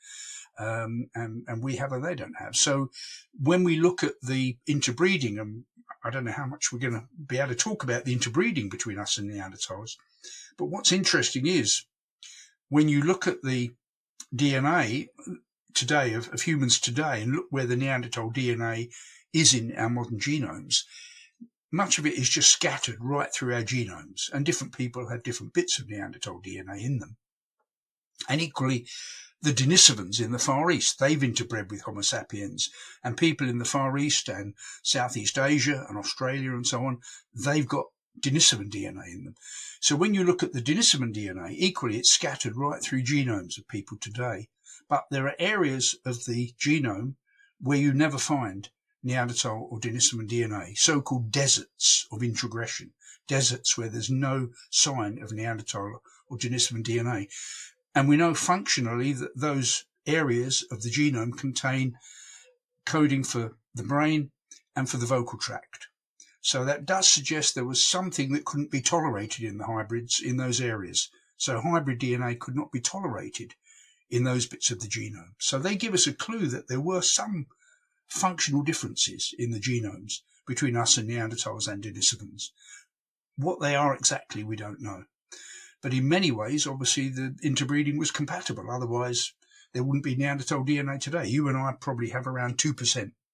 and we have and they don't have. So when we look at the interbreeding, and I don't know how much we're going to be able to talk about the interbreeding between us and Neanderthals, but what's interesting is when you look at the DNA today of humans today and look where the Neanderthal DNA is in our modern genomes, much of it is just scattered right through our genomes, and different people have different bits of Neanderthal DNA in them. And equally, the Denisovans in the Far East, they've interbred with Homo sapiens, and people in the Far East and Southeast Asia and Australia and so on, they've got Denisovan DNA in them. So when you look at the Denisovan DNA, equally it's scattered right through genomes of people today. But there are areas of the genome where you never find Neanderthal or Denisovan DNA, so-called deserts of introgression, deserts where there's no sign of Neanderthal or Denisovan DNA. And we know functionally that those areas of the genome contain coding for the brain and for the vocal tract. So that does suggest there was something that couldn't be tolerated in the hybrids in those areas. So hybrid DNA could not be tolerated in those bits of the genome. So they give us a clue that there were some functional differences in the genomes between us and Neanderthals and Denisovans. What they are exactly, we don't know. But in many ways, obviously, the interbreeding was compatible. Otherwise, there wouldn't be Neanderthal DNA today. You and I probably have around 2%.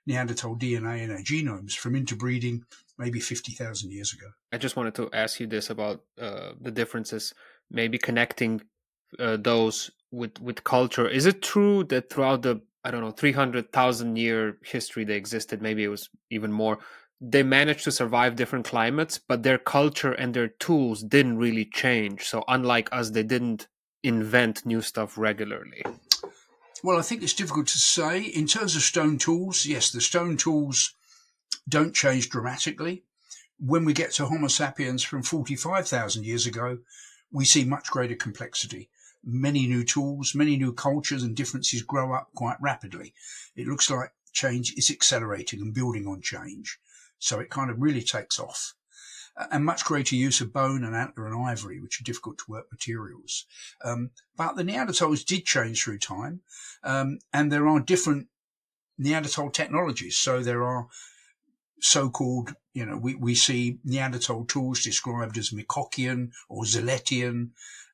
Neanderthal DNA in our genomes from interbreeding maybe 50,000 years ago. I just wanted to ask you this about the differences, maybe connecting those with culture. Is it true that throughout the, I don't know, 300,000 year history they existed, maybe it was even more, they managed to survive different climates, but their culture and their tools didn't really change? So unlike us, they didn't invent new stuff regularly. Well, I think it's difficult to say. In terms of stone tools, yes, the stone tools don't change dramatically. When we get to Homo sapiens from 45,000 years ago, we see much greater complexity. Many new tools, many new cultures and differences grow up quite rapidly. It looks like change is accelerating and building on change. So it kind of really takes off. And much greater use of bone and antler and ivory, which are difficult to work materials. But the Neanderthals did change through time. And there are different Neanderthal technologies. So there are so-called, we see Neanderthal tools described as Mikokian or Ziletian,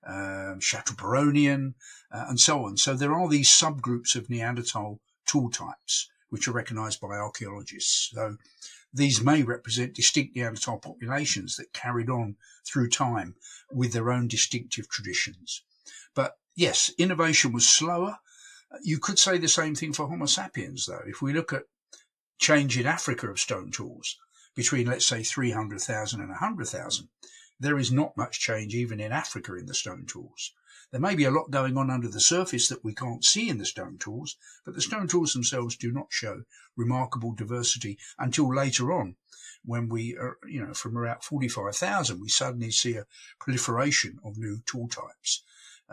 Chateaubriandian, and so on. So there are these subgroups of Neanderthal tool types, which are recognized by archaeologists. So these may represent distinct Neanderthal populations that carried on through time with their own distinctive traditions. But yes, innovation was slower. You could say the same thing for Homo sapiens, though. If we look at change in Africa of stone tools between, let's say, 300,000 and 100,000, there is not much change even in Africa in the stone tools. There may be a lot going on under the surface that we can't see in the stone tools, but the stone tools themselves do not show remarkable diversity until later on, when we are, from about 45,000, we suddenly see a proliferation of new tool types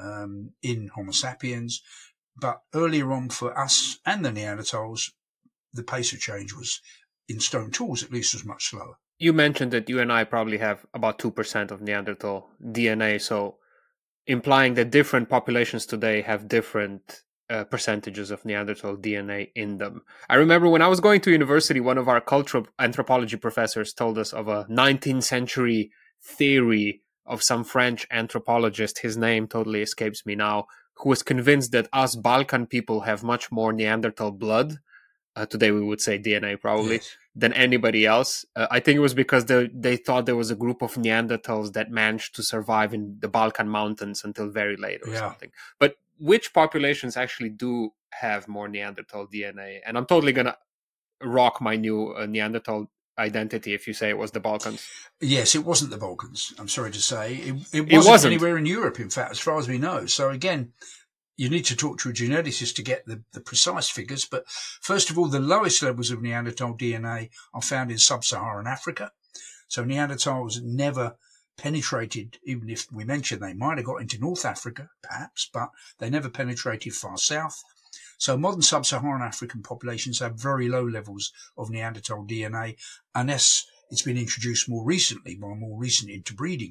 in Homo sapiens. But earlier on for us and the Neanderthals, the pace of change was, in stone tools at least, was much slower. You mentioned that you and I probably have about 2% of Neanderthal DNA, so implying that different populations today have different percentages of Neanderthal DNA in them. I remember when I was going to university, one of our cultural anthropology professors told us of a 19th century theory of some French anthropologist, his name totally escapes me now, who was convinced that us Balkan people have much more Neanderthal blood. Today we would say DNA probably, yes, than anybody else. I think it was because they thought there was a group of Neanderthals that managed to survive in the Balkan mountains until very late or something. But which populations actually do have more Neanderthal DNA? And I'm totally going to rock my new Neanderthal identity if you say it was the Balkans. Yes, it wasn't the Balkans, I'm sorry to say. It wasn't anywhere in Europe, in fact, as far as we know. So again, you need to talk to a geneticist to get the precise figures. But first of all, the lowest levels of Neanderthal DNA are found in sub-Saharan Africa. So Neanderthals never penetrated, even if we mentioned they might have got into North Africa, perhaps, but they never penetrated far south. So modern sub-Saharan African populations have very low levels of Neanderthal DNA, unless it's been introduced more recently by more recent interbreeding.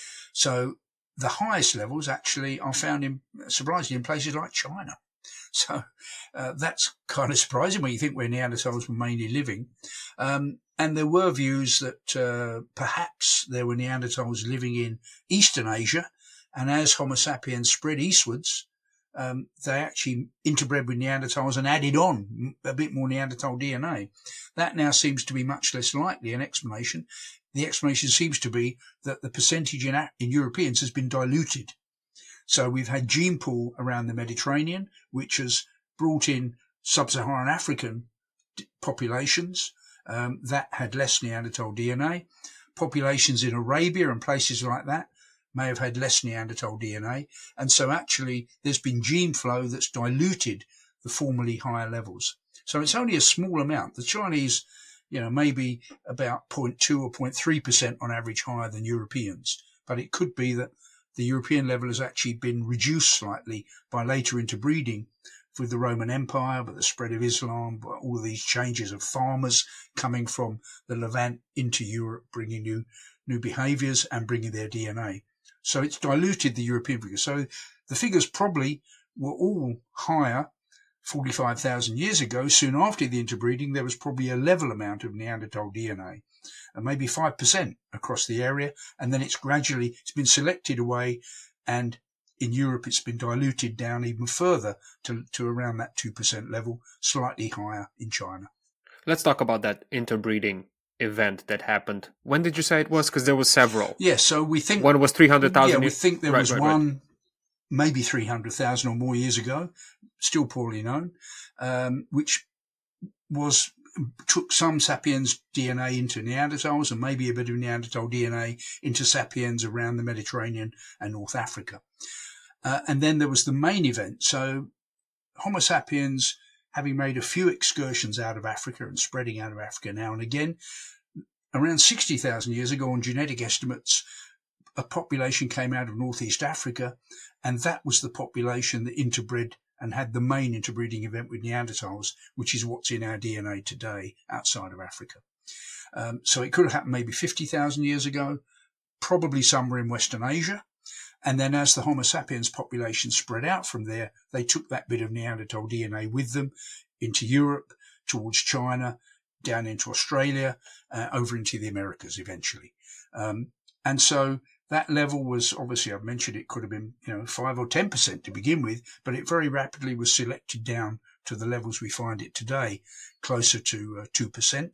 So the highest levels actually are found surprisingly in places like China. So that's kind of surprising when you think where Neanderthals were mainly living. And there were views that perhaps there were Neanderthals living in Eastern Asia, and as Homo sapiens spread eastwards, they actually interbred with Neanderthals and added on a bit more Neanderthal DNA. That now seems to be much less likely an explanation. The explanation seems to be that the percentage in Europeans has been diluted. So we've had gene pool around the Mediterranean, which has brought in sub-Saharan African populations that had less Neanderthal DNA. Populations in Arabia and places like that may have had less Neanderthal DNA. And so actually there's been gene flow that's diluted the formerly higher levels. So it's only a small amount. The Chinese, maybe about 0.2 or 0.3% on average higher than Europeans. But it could be that the European level has actually been reduced slightly by later interbreeding with the Roman Empire, with the spread of Islam, by all of these changes of farmers coming from the Levant into Europe, bringing new behaviours and bringing their DNA. So it's diluted the European figures. So the figures probably were all higher 45,000 years ago. Soon after the interbreeding, there was probably a level amount of Neanderthal DNA, and maybe 5% across the area. And then it's been selected away, and in Europe it's been diluted down even further to around that 2% level, slightly higher in China. Let's talk about that interbreeding event that happened. When did you say it was? Because there was several. Yeah, so we think one was 300,000. Yeah, we think there was one, right. maybe 300,000 or more years ago, still poorly known, which took some sapiens DNA into Neanderthals and maybe a bit of Neanderthal DNA into sapiens around the Mediterranean and North Africa. And then there was the main event. So Homo sapiens, having made a few excursions out of Africa and spreading out of Africa now and again, around 60,000 years ago on genetic estimates, a population came out of Northeast Africa, and that was the population that interbred and had the main interbreeding event with Neanderthals, which is what's in our DNA today outside of Africa. So it could have happened maybe 50,000 years ago, probably somewhere in Western Asia. And then as the Homo sapiens population spread out from there, they took that bit of Neanderthal DNA with them into Europe, towards China, down into Australia, over into the Americas eventually. And so that level was, obviously, I've mentioned it could have been, 5 or 10% to begin with, but it very rapidly was selected down to the levels we find it today, closer to 2%.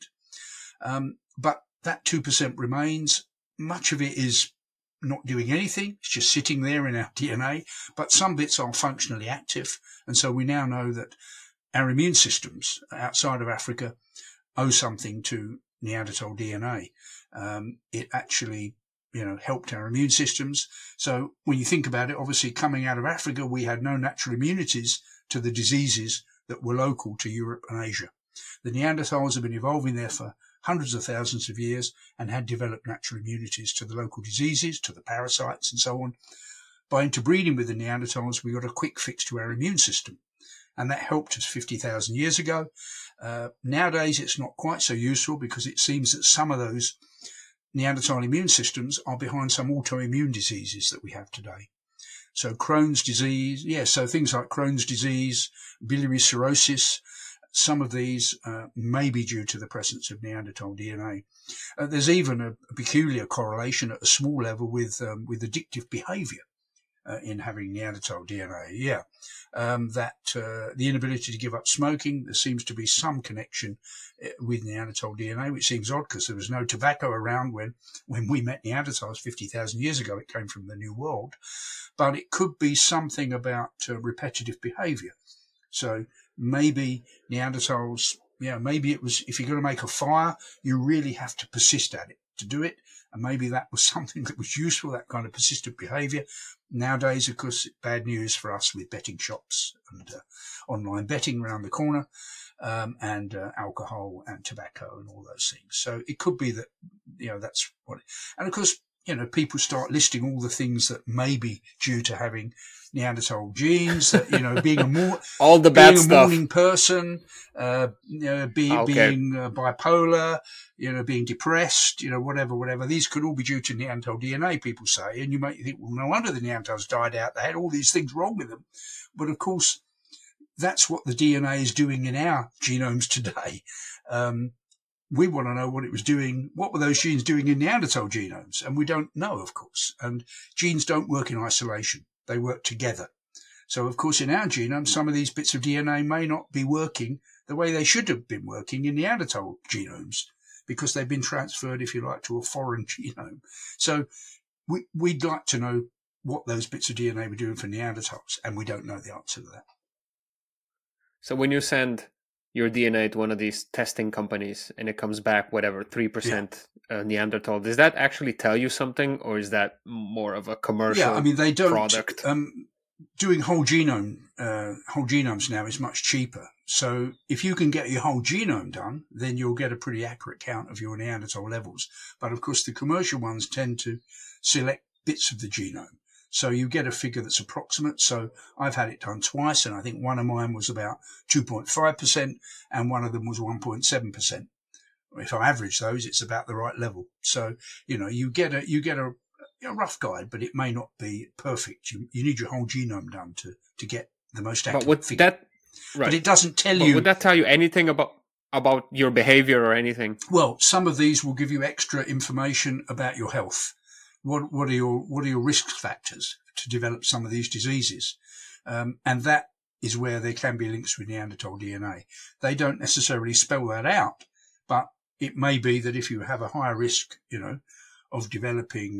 But that 2% remains. Much of it is not doing anything. It's just sitting there in our DNA, but some bits are functionally active. And so we now know that our immune systems outside of Africa owe something to Neanderthal DNA. It actually, helped our immune systems. So when you think about it, obviously coming out of Africa, we had no natural immunities to the diseases that were local to Europe and Asia. The Neanderthals have been evolving there for hundreds of thousands of years and had developed natural immunities to the local diseases, to the parasites and so on. By interbreeding with the Neanderthals, we got a quick fix to our immune system. And that helped us 50,000 years ago. Nowadays, it's not quite so useful because it seems that some of those Neanderthal immune systems are behind some autoimmune diseases that we have today. So Crohn's disease, so things like Crohn's disease, biliary cirrhosis, some of these may be due to the presence of Neanderthal DNA. There's even a peculiar correlation at a small level with addictive behavior in having Neanderthal DNA. The inability to give up smoking, there seems to be some connection with Neanderthal DNA, which seems odd because there was no tobacco around when we met Neanderthals 50,000 years ago. It came from the New World. But it could be something about repetitive behavior. So maybe Neanderthals, maybe it was, if you're going to make a fire, you really have to persist at it to do it. And maybe that was something that was useful, that kind of persistent behavior. Nowadays, of course, bad news for us with betting shops and online betting around the corner, and alcohol and tobacco and all those things. So it could be that, that's what. And of course, people start listing all the things that may be due to having Neanderthal genes, being all the bad stuff. Morning person, being bipolar, being depressed, whatever. These could all be due to Neanderthal DNA, people say. And you might think, well, no wonder the Neanderthals died out. They had all these things wrong with them. But of course, that's what the DNA is doing in our genomes today. We want to know what it was doing. What were those genes doing in Neanderthal genomes? And we don't know, of course. And genes don't work in isolation. They work together. So, of course, in our genome, some of these bits of DNA may not be working the way they should have been working in Neanderthal genomes because they've been transferred, if you like, to a foreign genome. So we'd like to know what those bits of DNA were doing for Neanderthals, and we don't know the answer to that. So when you send your DNA to one of these testing companies and it comes back, 3% Neanderthal, does that actually tell you something, or is that more of a commercial they don't, product? Doing whole genomes now is much cheaper. So if you can get your whole genome done, then you'll get a pretty accurate count of your Neanderthal levels. But of course, the commercial ones tend to select bits of the genome. So you get a figure that's approximate. So I've had it done twice, and I think one of mine was about 2.5% and one of them was 1.7%. If I average those, it's about the right level. So, you get a rough guide, but it may not be perfect. You need your whole genome done to get the most accurate figure. But it doesn't tell you. Would that tell you anything about your behavior or anything? Well, some of these will give you extra information about your health. What are your risk factors to develop some of these diseases? And that is where there can be links with Neanderthal DNA. They don't necessarily spell that out, but it may be that if you have a higher risk, of developing,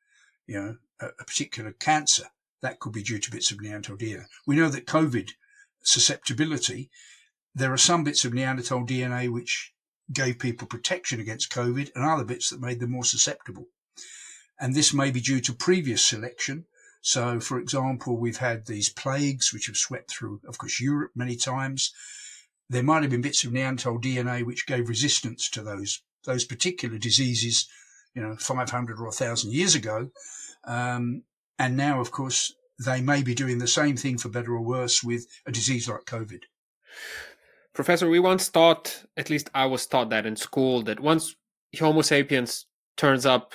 a particular cancer, that could be due to bits of Neanderthal DNA. We know that COVID susceptibility, there are some bits of Neanderthal DNA which gave people protection against COVID and other bits that made them more susceptible. And this may be due to previous selection. So, for example, we've had these plagues which have swept through, of course, Europe many times. There might have been bits of Neanderthal DNA which gave resistance to those particular diseases, 500 or 1,000 years ago. And now, of course, they may be doing the same thing for better or worse with a disease like COVID. Professor, we once thought, at least I was taught that in school, that once Homo sapiens turns up,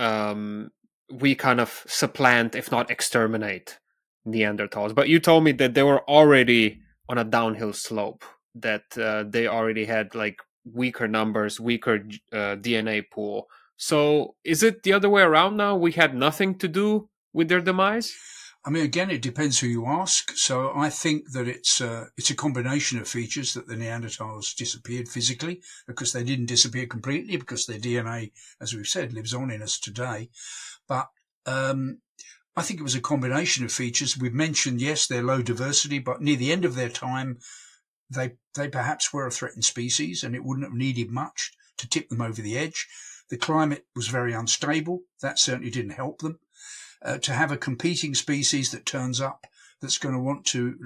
we kind of supplant, if not exterminate, Neanderthals. But you told me that they were already on a downhill slope, that they already had like weaker numbers, weaker DNA pool. So is it the other way around now? We had nothing to do with their demise? I mean, again, it depends who you ask. So I think that it's a combination of features that the Neanderthals disappeared physically, because they didn't disappear completely, because their DNA, as we've said, lives on in us today. But I think it was a combination of features. We've mentioned, yes, they're low diversity, but near the end of their time, they perhaps were a threatened species, and it wouldn't have needed much to tip them over the edge. The climate was very unstable. That certainly didn't help them. To have a competing species that turns up that's going to want to,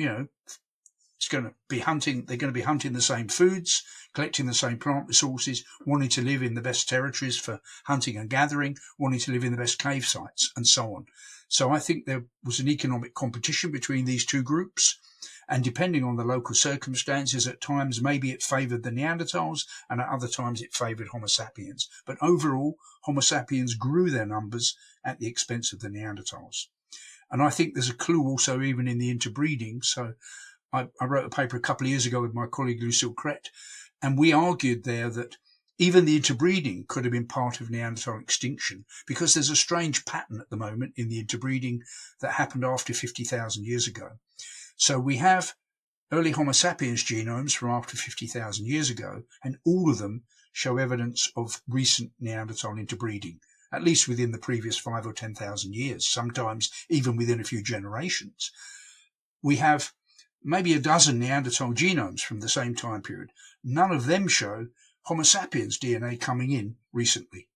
it's going to be hunting, they're going to be hunting the same foods, collecting the same plant resources, wanting to live in the best territories for hunting and gathering, wanting to live in the best cave sites, and so on. So I think there was an economic competition between these two groups. And depending on the local circumstances, at times maybe it favoured the Neanderthals, and at other times it favoured Homo sapiens. But overall, Homo sapiens grew their numbers at the expense of the Neanderthals. And I think there's a clue also even in the interbreeding. So I wrote a paper a couple of years ago with my colleague Lucille Crett, and we argued there that even the interbreeding could have been part of Neanderthal extinction, because there's a strange pattern at the moment in the interbreeding that happened after 50,000 years ago. So we have early Homo sapiens genomes from after 50,000 years ago, and all of them show evidence of recent Neanderthal interbreeding, at least within the previous 5 or 10,000 years, sometimes even within a few generations. We have maybe a dozen Neanderthal genomes from the same time period. None of them show Homo sapiens DNA coming in recently.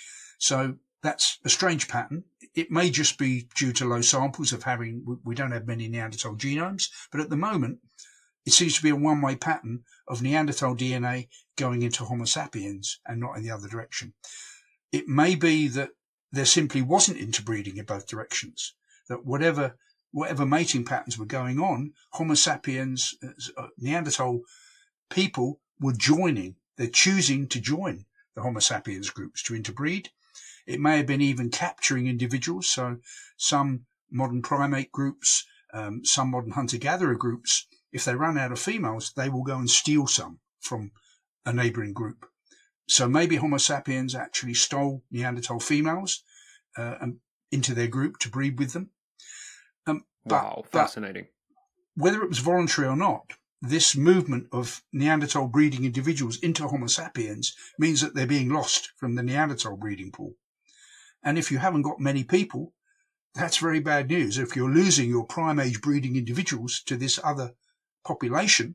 So that's a strange pattern. It may just be due to low samples of we don't have many Neanderthal genomes, but at the moment, it seems to be a one-way pattern of Neanderthal DNA going into Homo sapiens and not in the other direction. It may be that there simply wasn't interbreeding in both directions, that whatever mating patterns were going on, Homo sapiens, Neanderthal people were joining. They're choosing to join the Homo sapiens groups to interbreed. It may have been even capturing individuals. So some modern primate groups, some modern hunter-gatherer groups, if they run out of females, they will go and steal some from a neighbouring group. So maybe Homo sapiens actually stole Neanderthal females into their group to breed with them. Wow, fascinating. But whether it was voluntary or not, this movement of Neanderthal breeding individuals into Homo sapiens means that they're being lost from the Neanderthal breeding pool. And if you haven't got many people, that's very bad news. If you're losing your prime age breeding individuals to this other population,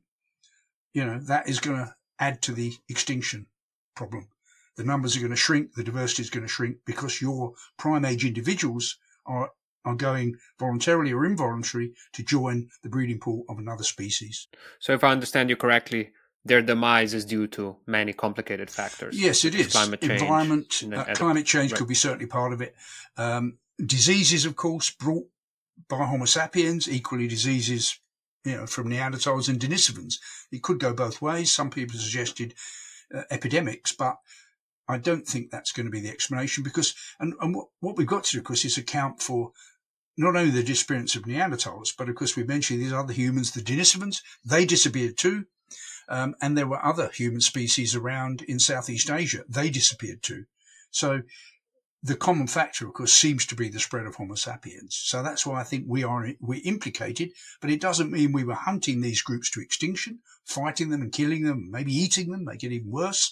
that is going to add to the extinction problem. The numbers are going to shrink, the diversity is going to shrink, because your prime age individuals are going voluntarily or involuntarily to join the breeding pool of another species. So if I understand you correctly, their demise is due to many complicated factors. Yes, it is. Climate change. Environment, climate change could be certainly part of it. Diseases, of course, brought by Homo sapiens, equally diseases, from Neanderthals and Denisovans. It could go both ways. Some people suggested epidemics, but I don't think that's going to be the explanation, because, and what we've got to do, of course, is account for not only the disappearance of Neanderthals, but of course we mentioned these other humans, the Denisovans, they disappeared too. And there were other human species around in Southeast Asia. They disappeared too. So the common factor, of course, seems to be the spread of Homo sapiens. So that's why I think we're implicated, but it doesn't mean we were hunting these groups to extinction, fighting them and killing them, maybe eating them, make it even worse.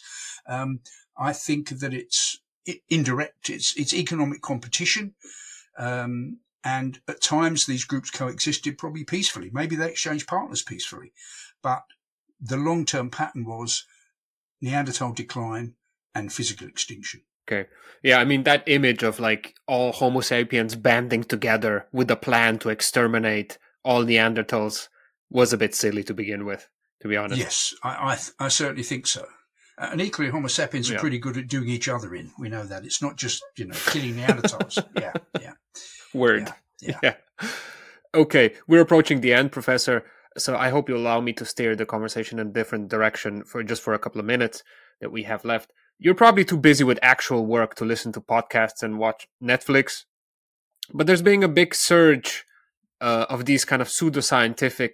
I think that it's indirect, it's economic competition. And at times these groups coexisted probably peacefully. Maybe they exchanged partners peacefully, but the long-term pattern was Neanderthal decline and physical extinction. Okay. Yeah, I mean, that image of like all Homo sapiens banding together with a plan to exterminate all Neanderthals was a bit silly to begin with, to be honest. Yes, I certainly think so. And equally, Homo sapiens are pretty good at doing each other in. We know that. It's not just, killing Neanderthals. Yeah. Word. Yeah. Okay, we're approaching the end, Professor. So I hope you allow me to steer the conversation in a different direction for a couple of minutes that we have left. You're probably too busy with actual work to listen to podcasts and watch Netflix. But there's been a big surge of these kind of pseudoscientific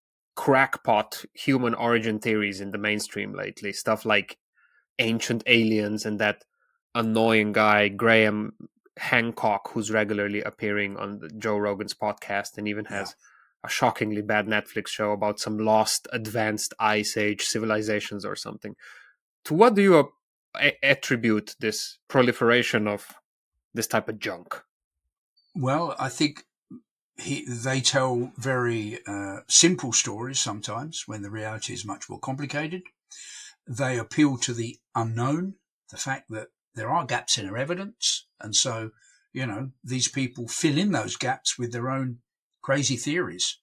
crackpot human origin theories in the mainstream lately. Stuff like ancient aliens and that annoying guy, Graham Hancock, who's regularly appearing on Joe Rogan's podcast and even has a shockingly bad Netflix show about some lost advanced Ice Age civilizations or something. To what do you attribute this proliferation of this type of junk? Well, I think they tell very simple stories sometimes when the reality is much more complicated. They appeal to the unknown, the fact that there are gaps in our evidence. And so, these people fill in those gaps with their own crazy theories.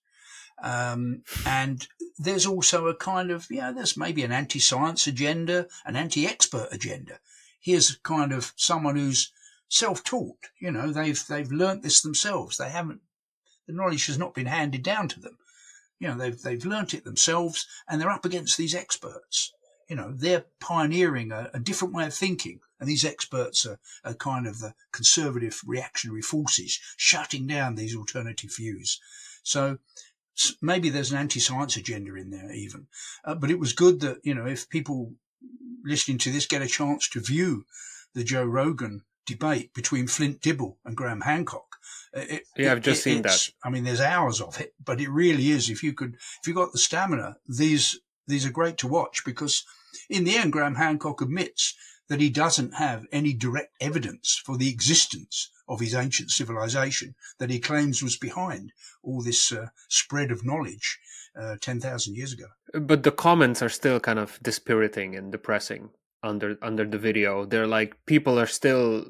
And there's also a kind of, there's maybe an anti-science agenda, an anti-expert agenda. Here's kind of someone who's self-taught. They've learnt this themselves. The knowledge has not been handed down to them. They've learnt it themselves, and they're up against these experts. They're pioneering a different way of thinking. And these experts are kind of the conservative reactionary forces shutting down these alternative views. So maybe there's an anti-science agenda in there even. But it was good that, if people listening to this get a chance to view the Joe Rogan debate between Flint Dibble and Graham Hancock. I've just seen that. I mean, there's hours of it, but it really is. If you got the stamina, these are great to watch, because in the end, Graham Hancock admits that he doesn't have any direct evidence for the existence of his ancient civilization that he claims was behind all this spread of knowledge 10,000 years ago. But the comments are still kind of dispiriting and depressing under the video. They're like, people are still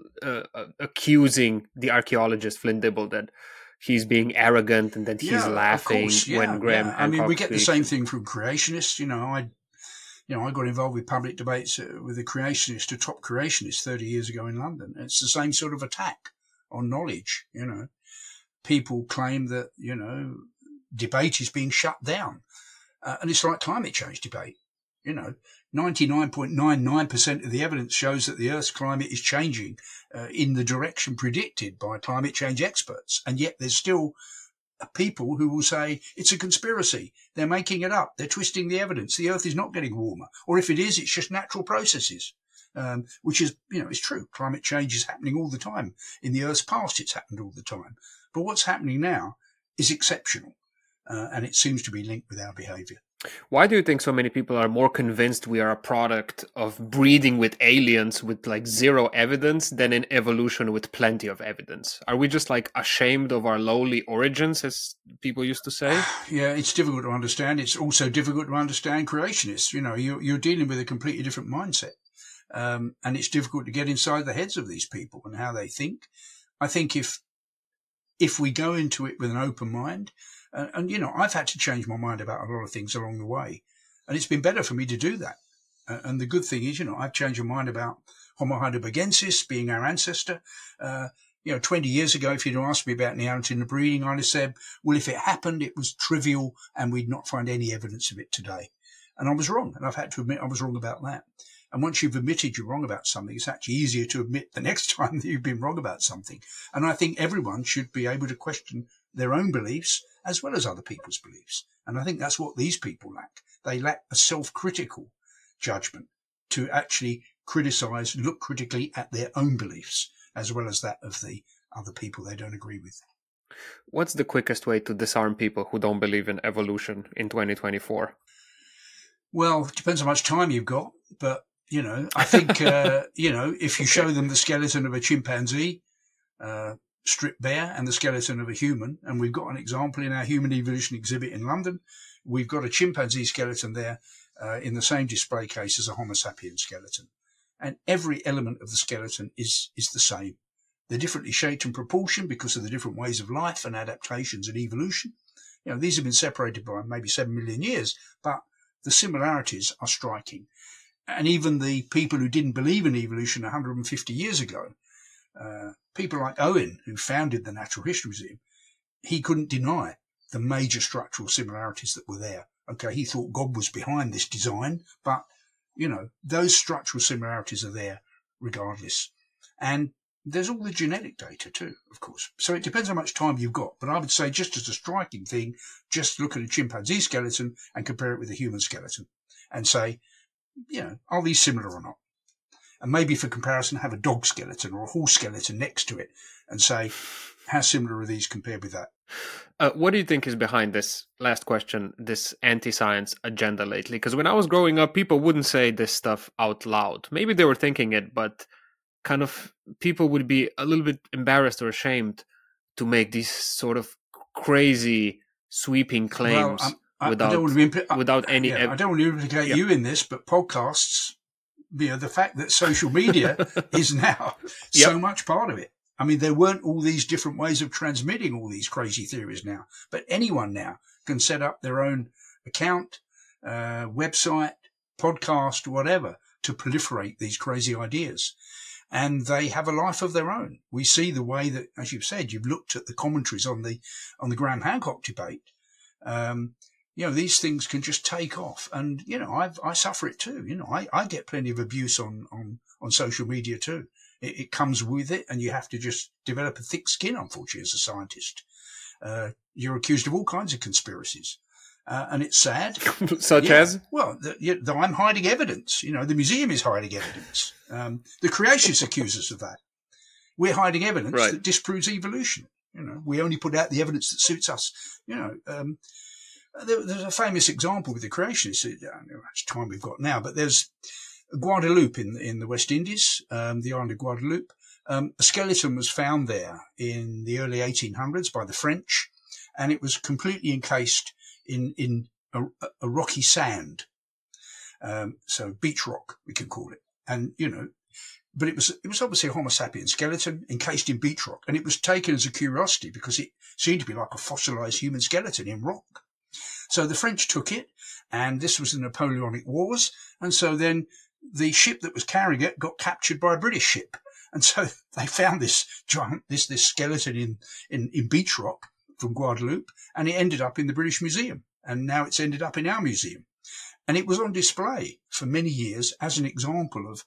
accusing the archaeologist Flint Dibble that he's being arrogant and that he's laughing when Graham Hancock I mean, we get speaks. the same thing from creationists. I got involved with public debates with a creationist, a top creationist 30 years ago in London. It's the same sort of attack on knowledge. People claim that, debate is being shut down. And it's like climate change debate. 99.99% of the evidence shows that the Earth's climate is changing in the direction predicted by climate change experts. And yet there's still people who will say it's a conspiracy. They're making it up. They're twisting the evidence. The Earth is not getting warmer. Or if it is, it's just natural processes, which is, it's true. Climate change is happening all the time. In the Earth's past, it's happened all the time. But what's happening now is exceptional. And it seems to be linked with our behavior. Why do you think so many people are more convinced we are a product of breeding with aliens with like zero evidence than in evolution with plenty of evidence? Are we just like ashamed of our lowly origins, as people used to say? Yeah, it's difficult to understand. It's also difficult to understand creationists. You're dealing with a completely different mindset. And it's difficult to get inside the heads of these people and how they think. I think if we go into it with an open mind, and I've had to change my mind about a lot of things along the way, and it's been better for me to do that. And the good thing is, I've changed my mind about Homo heidelbergensis being our ancestor. 20 years ago, if you'd asked me about Neanderthal breeding, I'd have said, well, if it happened, it was trivial and we'd not find any evidence of it today. And I was wrong. And I've had to admit I was wrong about that. And once you've admitted you're wrong about something, it's actually easier to admit the next time that you've been wrong about something. And I think everyone should be able to question their own beliefs as well as other people's beliefs. And I think that's what these people lack. They lack a self-critical judgment to actually criticize, look critically at their own beliefs. as well as that of the other people they don't agree with. What's the quickest way to disarm people who don't believe in evolution in 2024? Well, it depends how much time you've got, but, I think, if you show them the skeleton of a chimpanzee, stripped bare, and the skeleton of a human, and we've got an example in our Human Evolution exhibit in London, we've got a chimpanzee skeleton there in the same display case as a Homo sapiens skeleton. And every element of the skeleton is the same. They're differently shaped and proportioned because of the different ways of life and adaptations and evolution. These have been separated by maybe 7 million years, but the similarities are striking. And even the people who didn't believe in evolution 150 years ago, people like Owen, who founded the Natural History Museum, he couldn't deny the major structural similarities that were there. Okay, he thought God was behind this design, but, those structural similarities are there regardless. And there's all the genetic data too, of course. So it depends how much time you've got. But I would say, just as a striking thing, just look at a chimpanzee skeleton and compare it with a human skeleton and say, are these similar or not? And maybe for comparison, have a dog skeleton or a horse skeleton next to it and say, how similar are these compared with that? What do you think is behind this last question, this anti-science agenda lately? Because when I was growing up, people wouldn't say this stuff out loud. Maybe they were thinking it, but kind of people would be a little bit embarrassed or ashamed to make these sort of crazy sweeping claims without any... I don't want to implicate you in this, but podcasts, the fact that social media is now so much part of it. I mean, there weren't all these different ways of transmitting all these crazy theories now, but anyone now can set up their own account, website, podcast, whatever, to proliferate these crazy ideas. And they have a life of their own. We see the way that, as you've said, you've looked at the commentaries on the Graham Hancock debate. These things can just take off. And, I suffer it too. I get plenty of abuse on social media too. It comes with it, and you have to just develop a thick skin, unfortunately, as a scientist. You're accused of all kinds of conspiracies. And it's sad. Such as? Well, I'm hiding evidence. The museum is hiding evidence. The creationists accuse us of that. We're hiding evidence that disproves evolution. We only put out the evidence that suits us. There's a famous example with the creationists. I don't know how much time we've got now, but there's Guadeloupe in the West Indies, the island of Guadeloupe. A skeleton was found there in the early 1800s by the French, and it was completely encased in a rocky sand. So beach rock, we can call it. And, but it was obviously a Homo sapiens skeleton encased in beach rock, and it was taken as a curiosity because it seemed to be like a fossilized human skeleton in rock. So the French took it, and this was the Napoleonic Wars. And so then the ship that was carrying it got captured by a British ship. And so they found this giant, this skeleton in beach rock from Guadeloupe, and it ended up in the British Museum. And now it's ended up in our museum. And it was on display for many years as an example of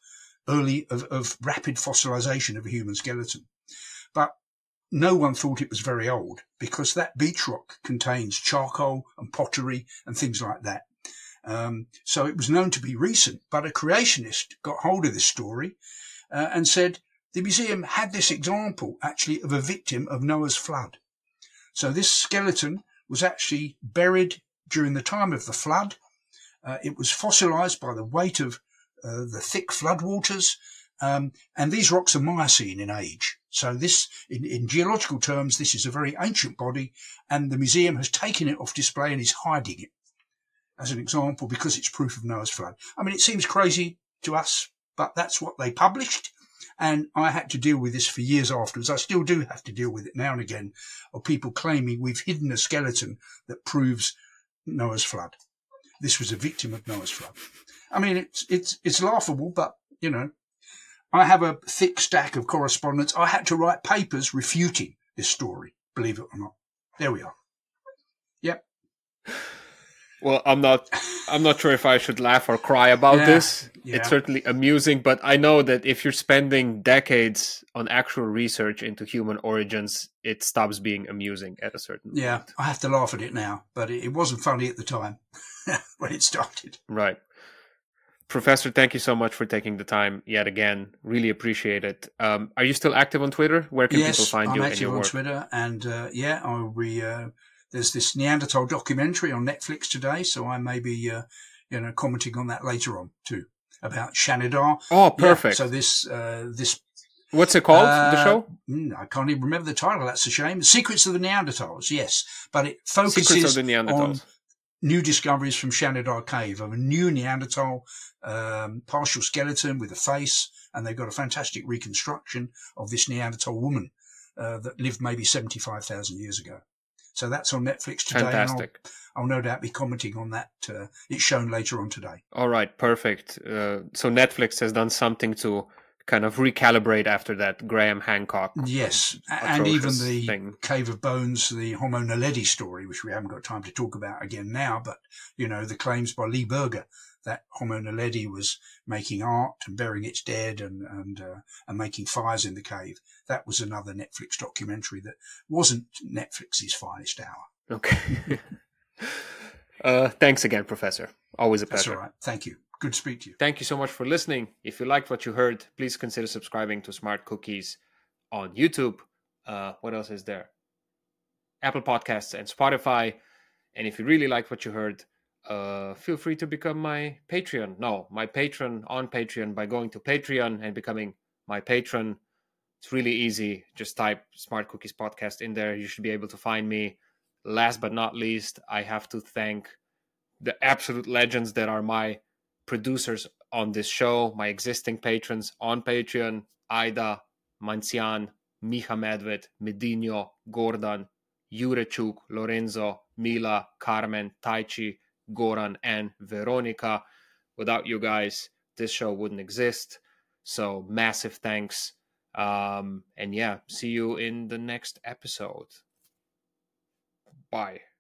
rapid fossilization of a human skeleton. But no one thought it was very old because that beach rock contains charcoal and pottery and things like that. So it was known to be recent, but a creationist got hold of this story and said the museum had this example actually of a victim of Noah's flood. So this skeleton was actually buried during the time of the flood. It was fossilized by the weight of the thick floodwaters. And these rocks are Miocene in age. So this, in geological terms, this is a very ancient body, and the museum has taken it off display and is hiding it as an example because it's proof of Noah's flood. I mean, it seems crazy to us, but that's what they published. And I had to deal with this for years afterwards. I still do have to deal with it now and again, of people claiming we've hidden a skeleton that proves Noah's flood. This was a victim of Noah's flood. I mean, it's laughable, but, I have a thick stack of correspondence. I had to write papers refuting this story, believe it or not. There we are. Yep. Well, I'm not sure if I should laugh or cry about this. Yeah. It's certainly amusing, but I know that if you're spending decades on actual research into human origins, it stops being amusing at a certain point. I have to laugh at it now, but it wasn't funny at the time when it started. Right. Professor, thank you so much for taking the time yet again. Really appreciate it. Are you still active on Twitter? Where can people find you and your work? Yes, I'm active on Twitter, and I'll be. There's this Neanderthal documentary on Netflix today, so I may be, commenting on that later on too, about Shanidar. Oh, perfect. Yeah, so this. What's it called? The show? I can't even remember the title. That's a shame. Secrets of the Neanderthals. Yes, but it focuses Secrets of the Neanderthals. on new discoveries from Shanidar Cave of a new Neanderthal, partial skeleton with a face, and they've got a fantastic reconstruction of this Neanderthal woman that lived maybe 75,000 years ago. So that's on Netflix today. Fantastic. And I'll no doubt be commenting on that. It's shown later on today. All right, perfect. So Netflix has done something to kind of recalibrate after that Graham Hancock. Yes, and even the thing. Cave of Bones, the Homo naledi story, which we haven't got time to talk about again now, but, the claims by Lee Berger that Homo naledi was making art and burying its dead and making fires in the cave. That was another Netflix documentary that wasn't Netflix's finest hour. Okay. Thanks again, Professor. Always a pleasure. That's all right. Thank you. Good to speak to you. Thank you so much for listening. If you liked what you heard, please consider subscribing to Smart Cookies on YouTube. What else is there? Apple Podcasts and Spotify. And if you really liked what you heard, feel free to become my Patreon. No, my patron on Patreon by going to Patreon and becoming my patron. It's really easy. Just type Smart Cookies Podcast in there. You should be able to find me. Last but not least, I have to thank the absolute legends that are my producers on this show, my existing patrons on Patreon: Aida, Mancian, Miha Medved, Medinho, Gordon, Jurechuk, Lorenzo, Mila, Carmen, Taichi, Goran, and Veronica. Without you guys, this show wouldn't exist. So massive thanks. And see you in the next episode. Bye.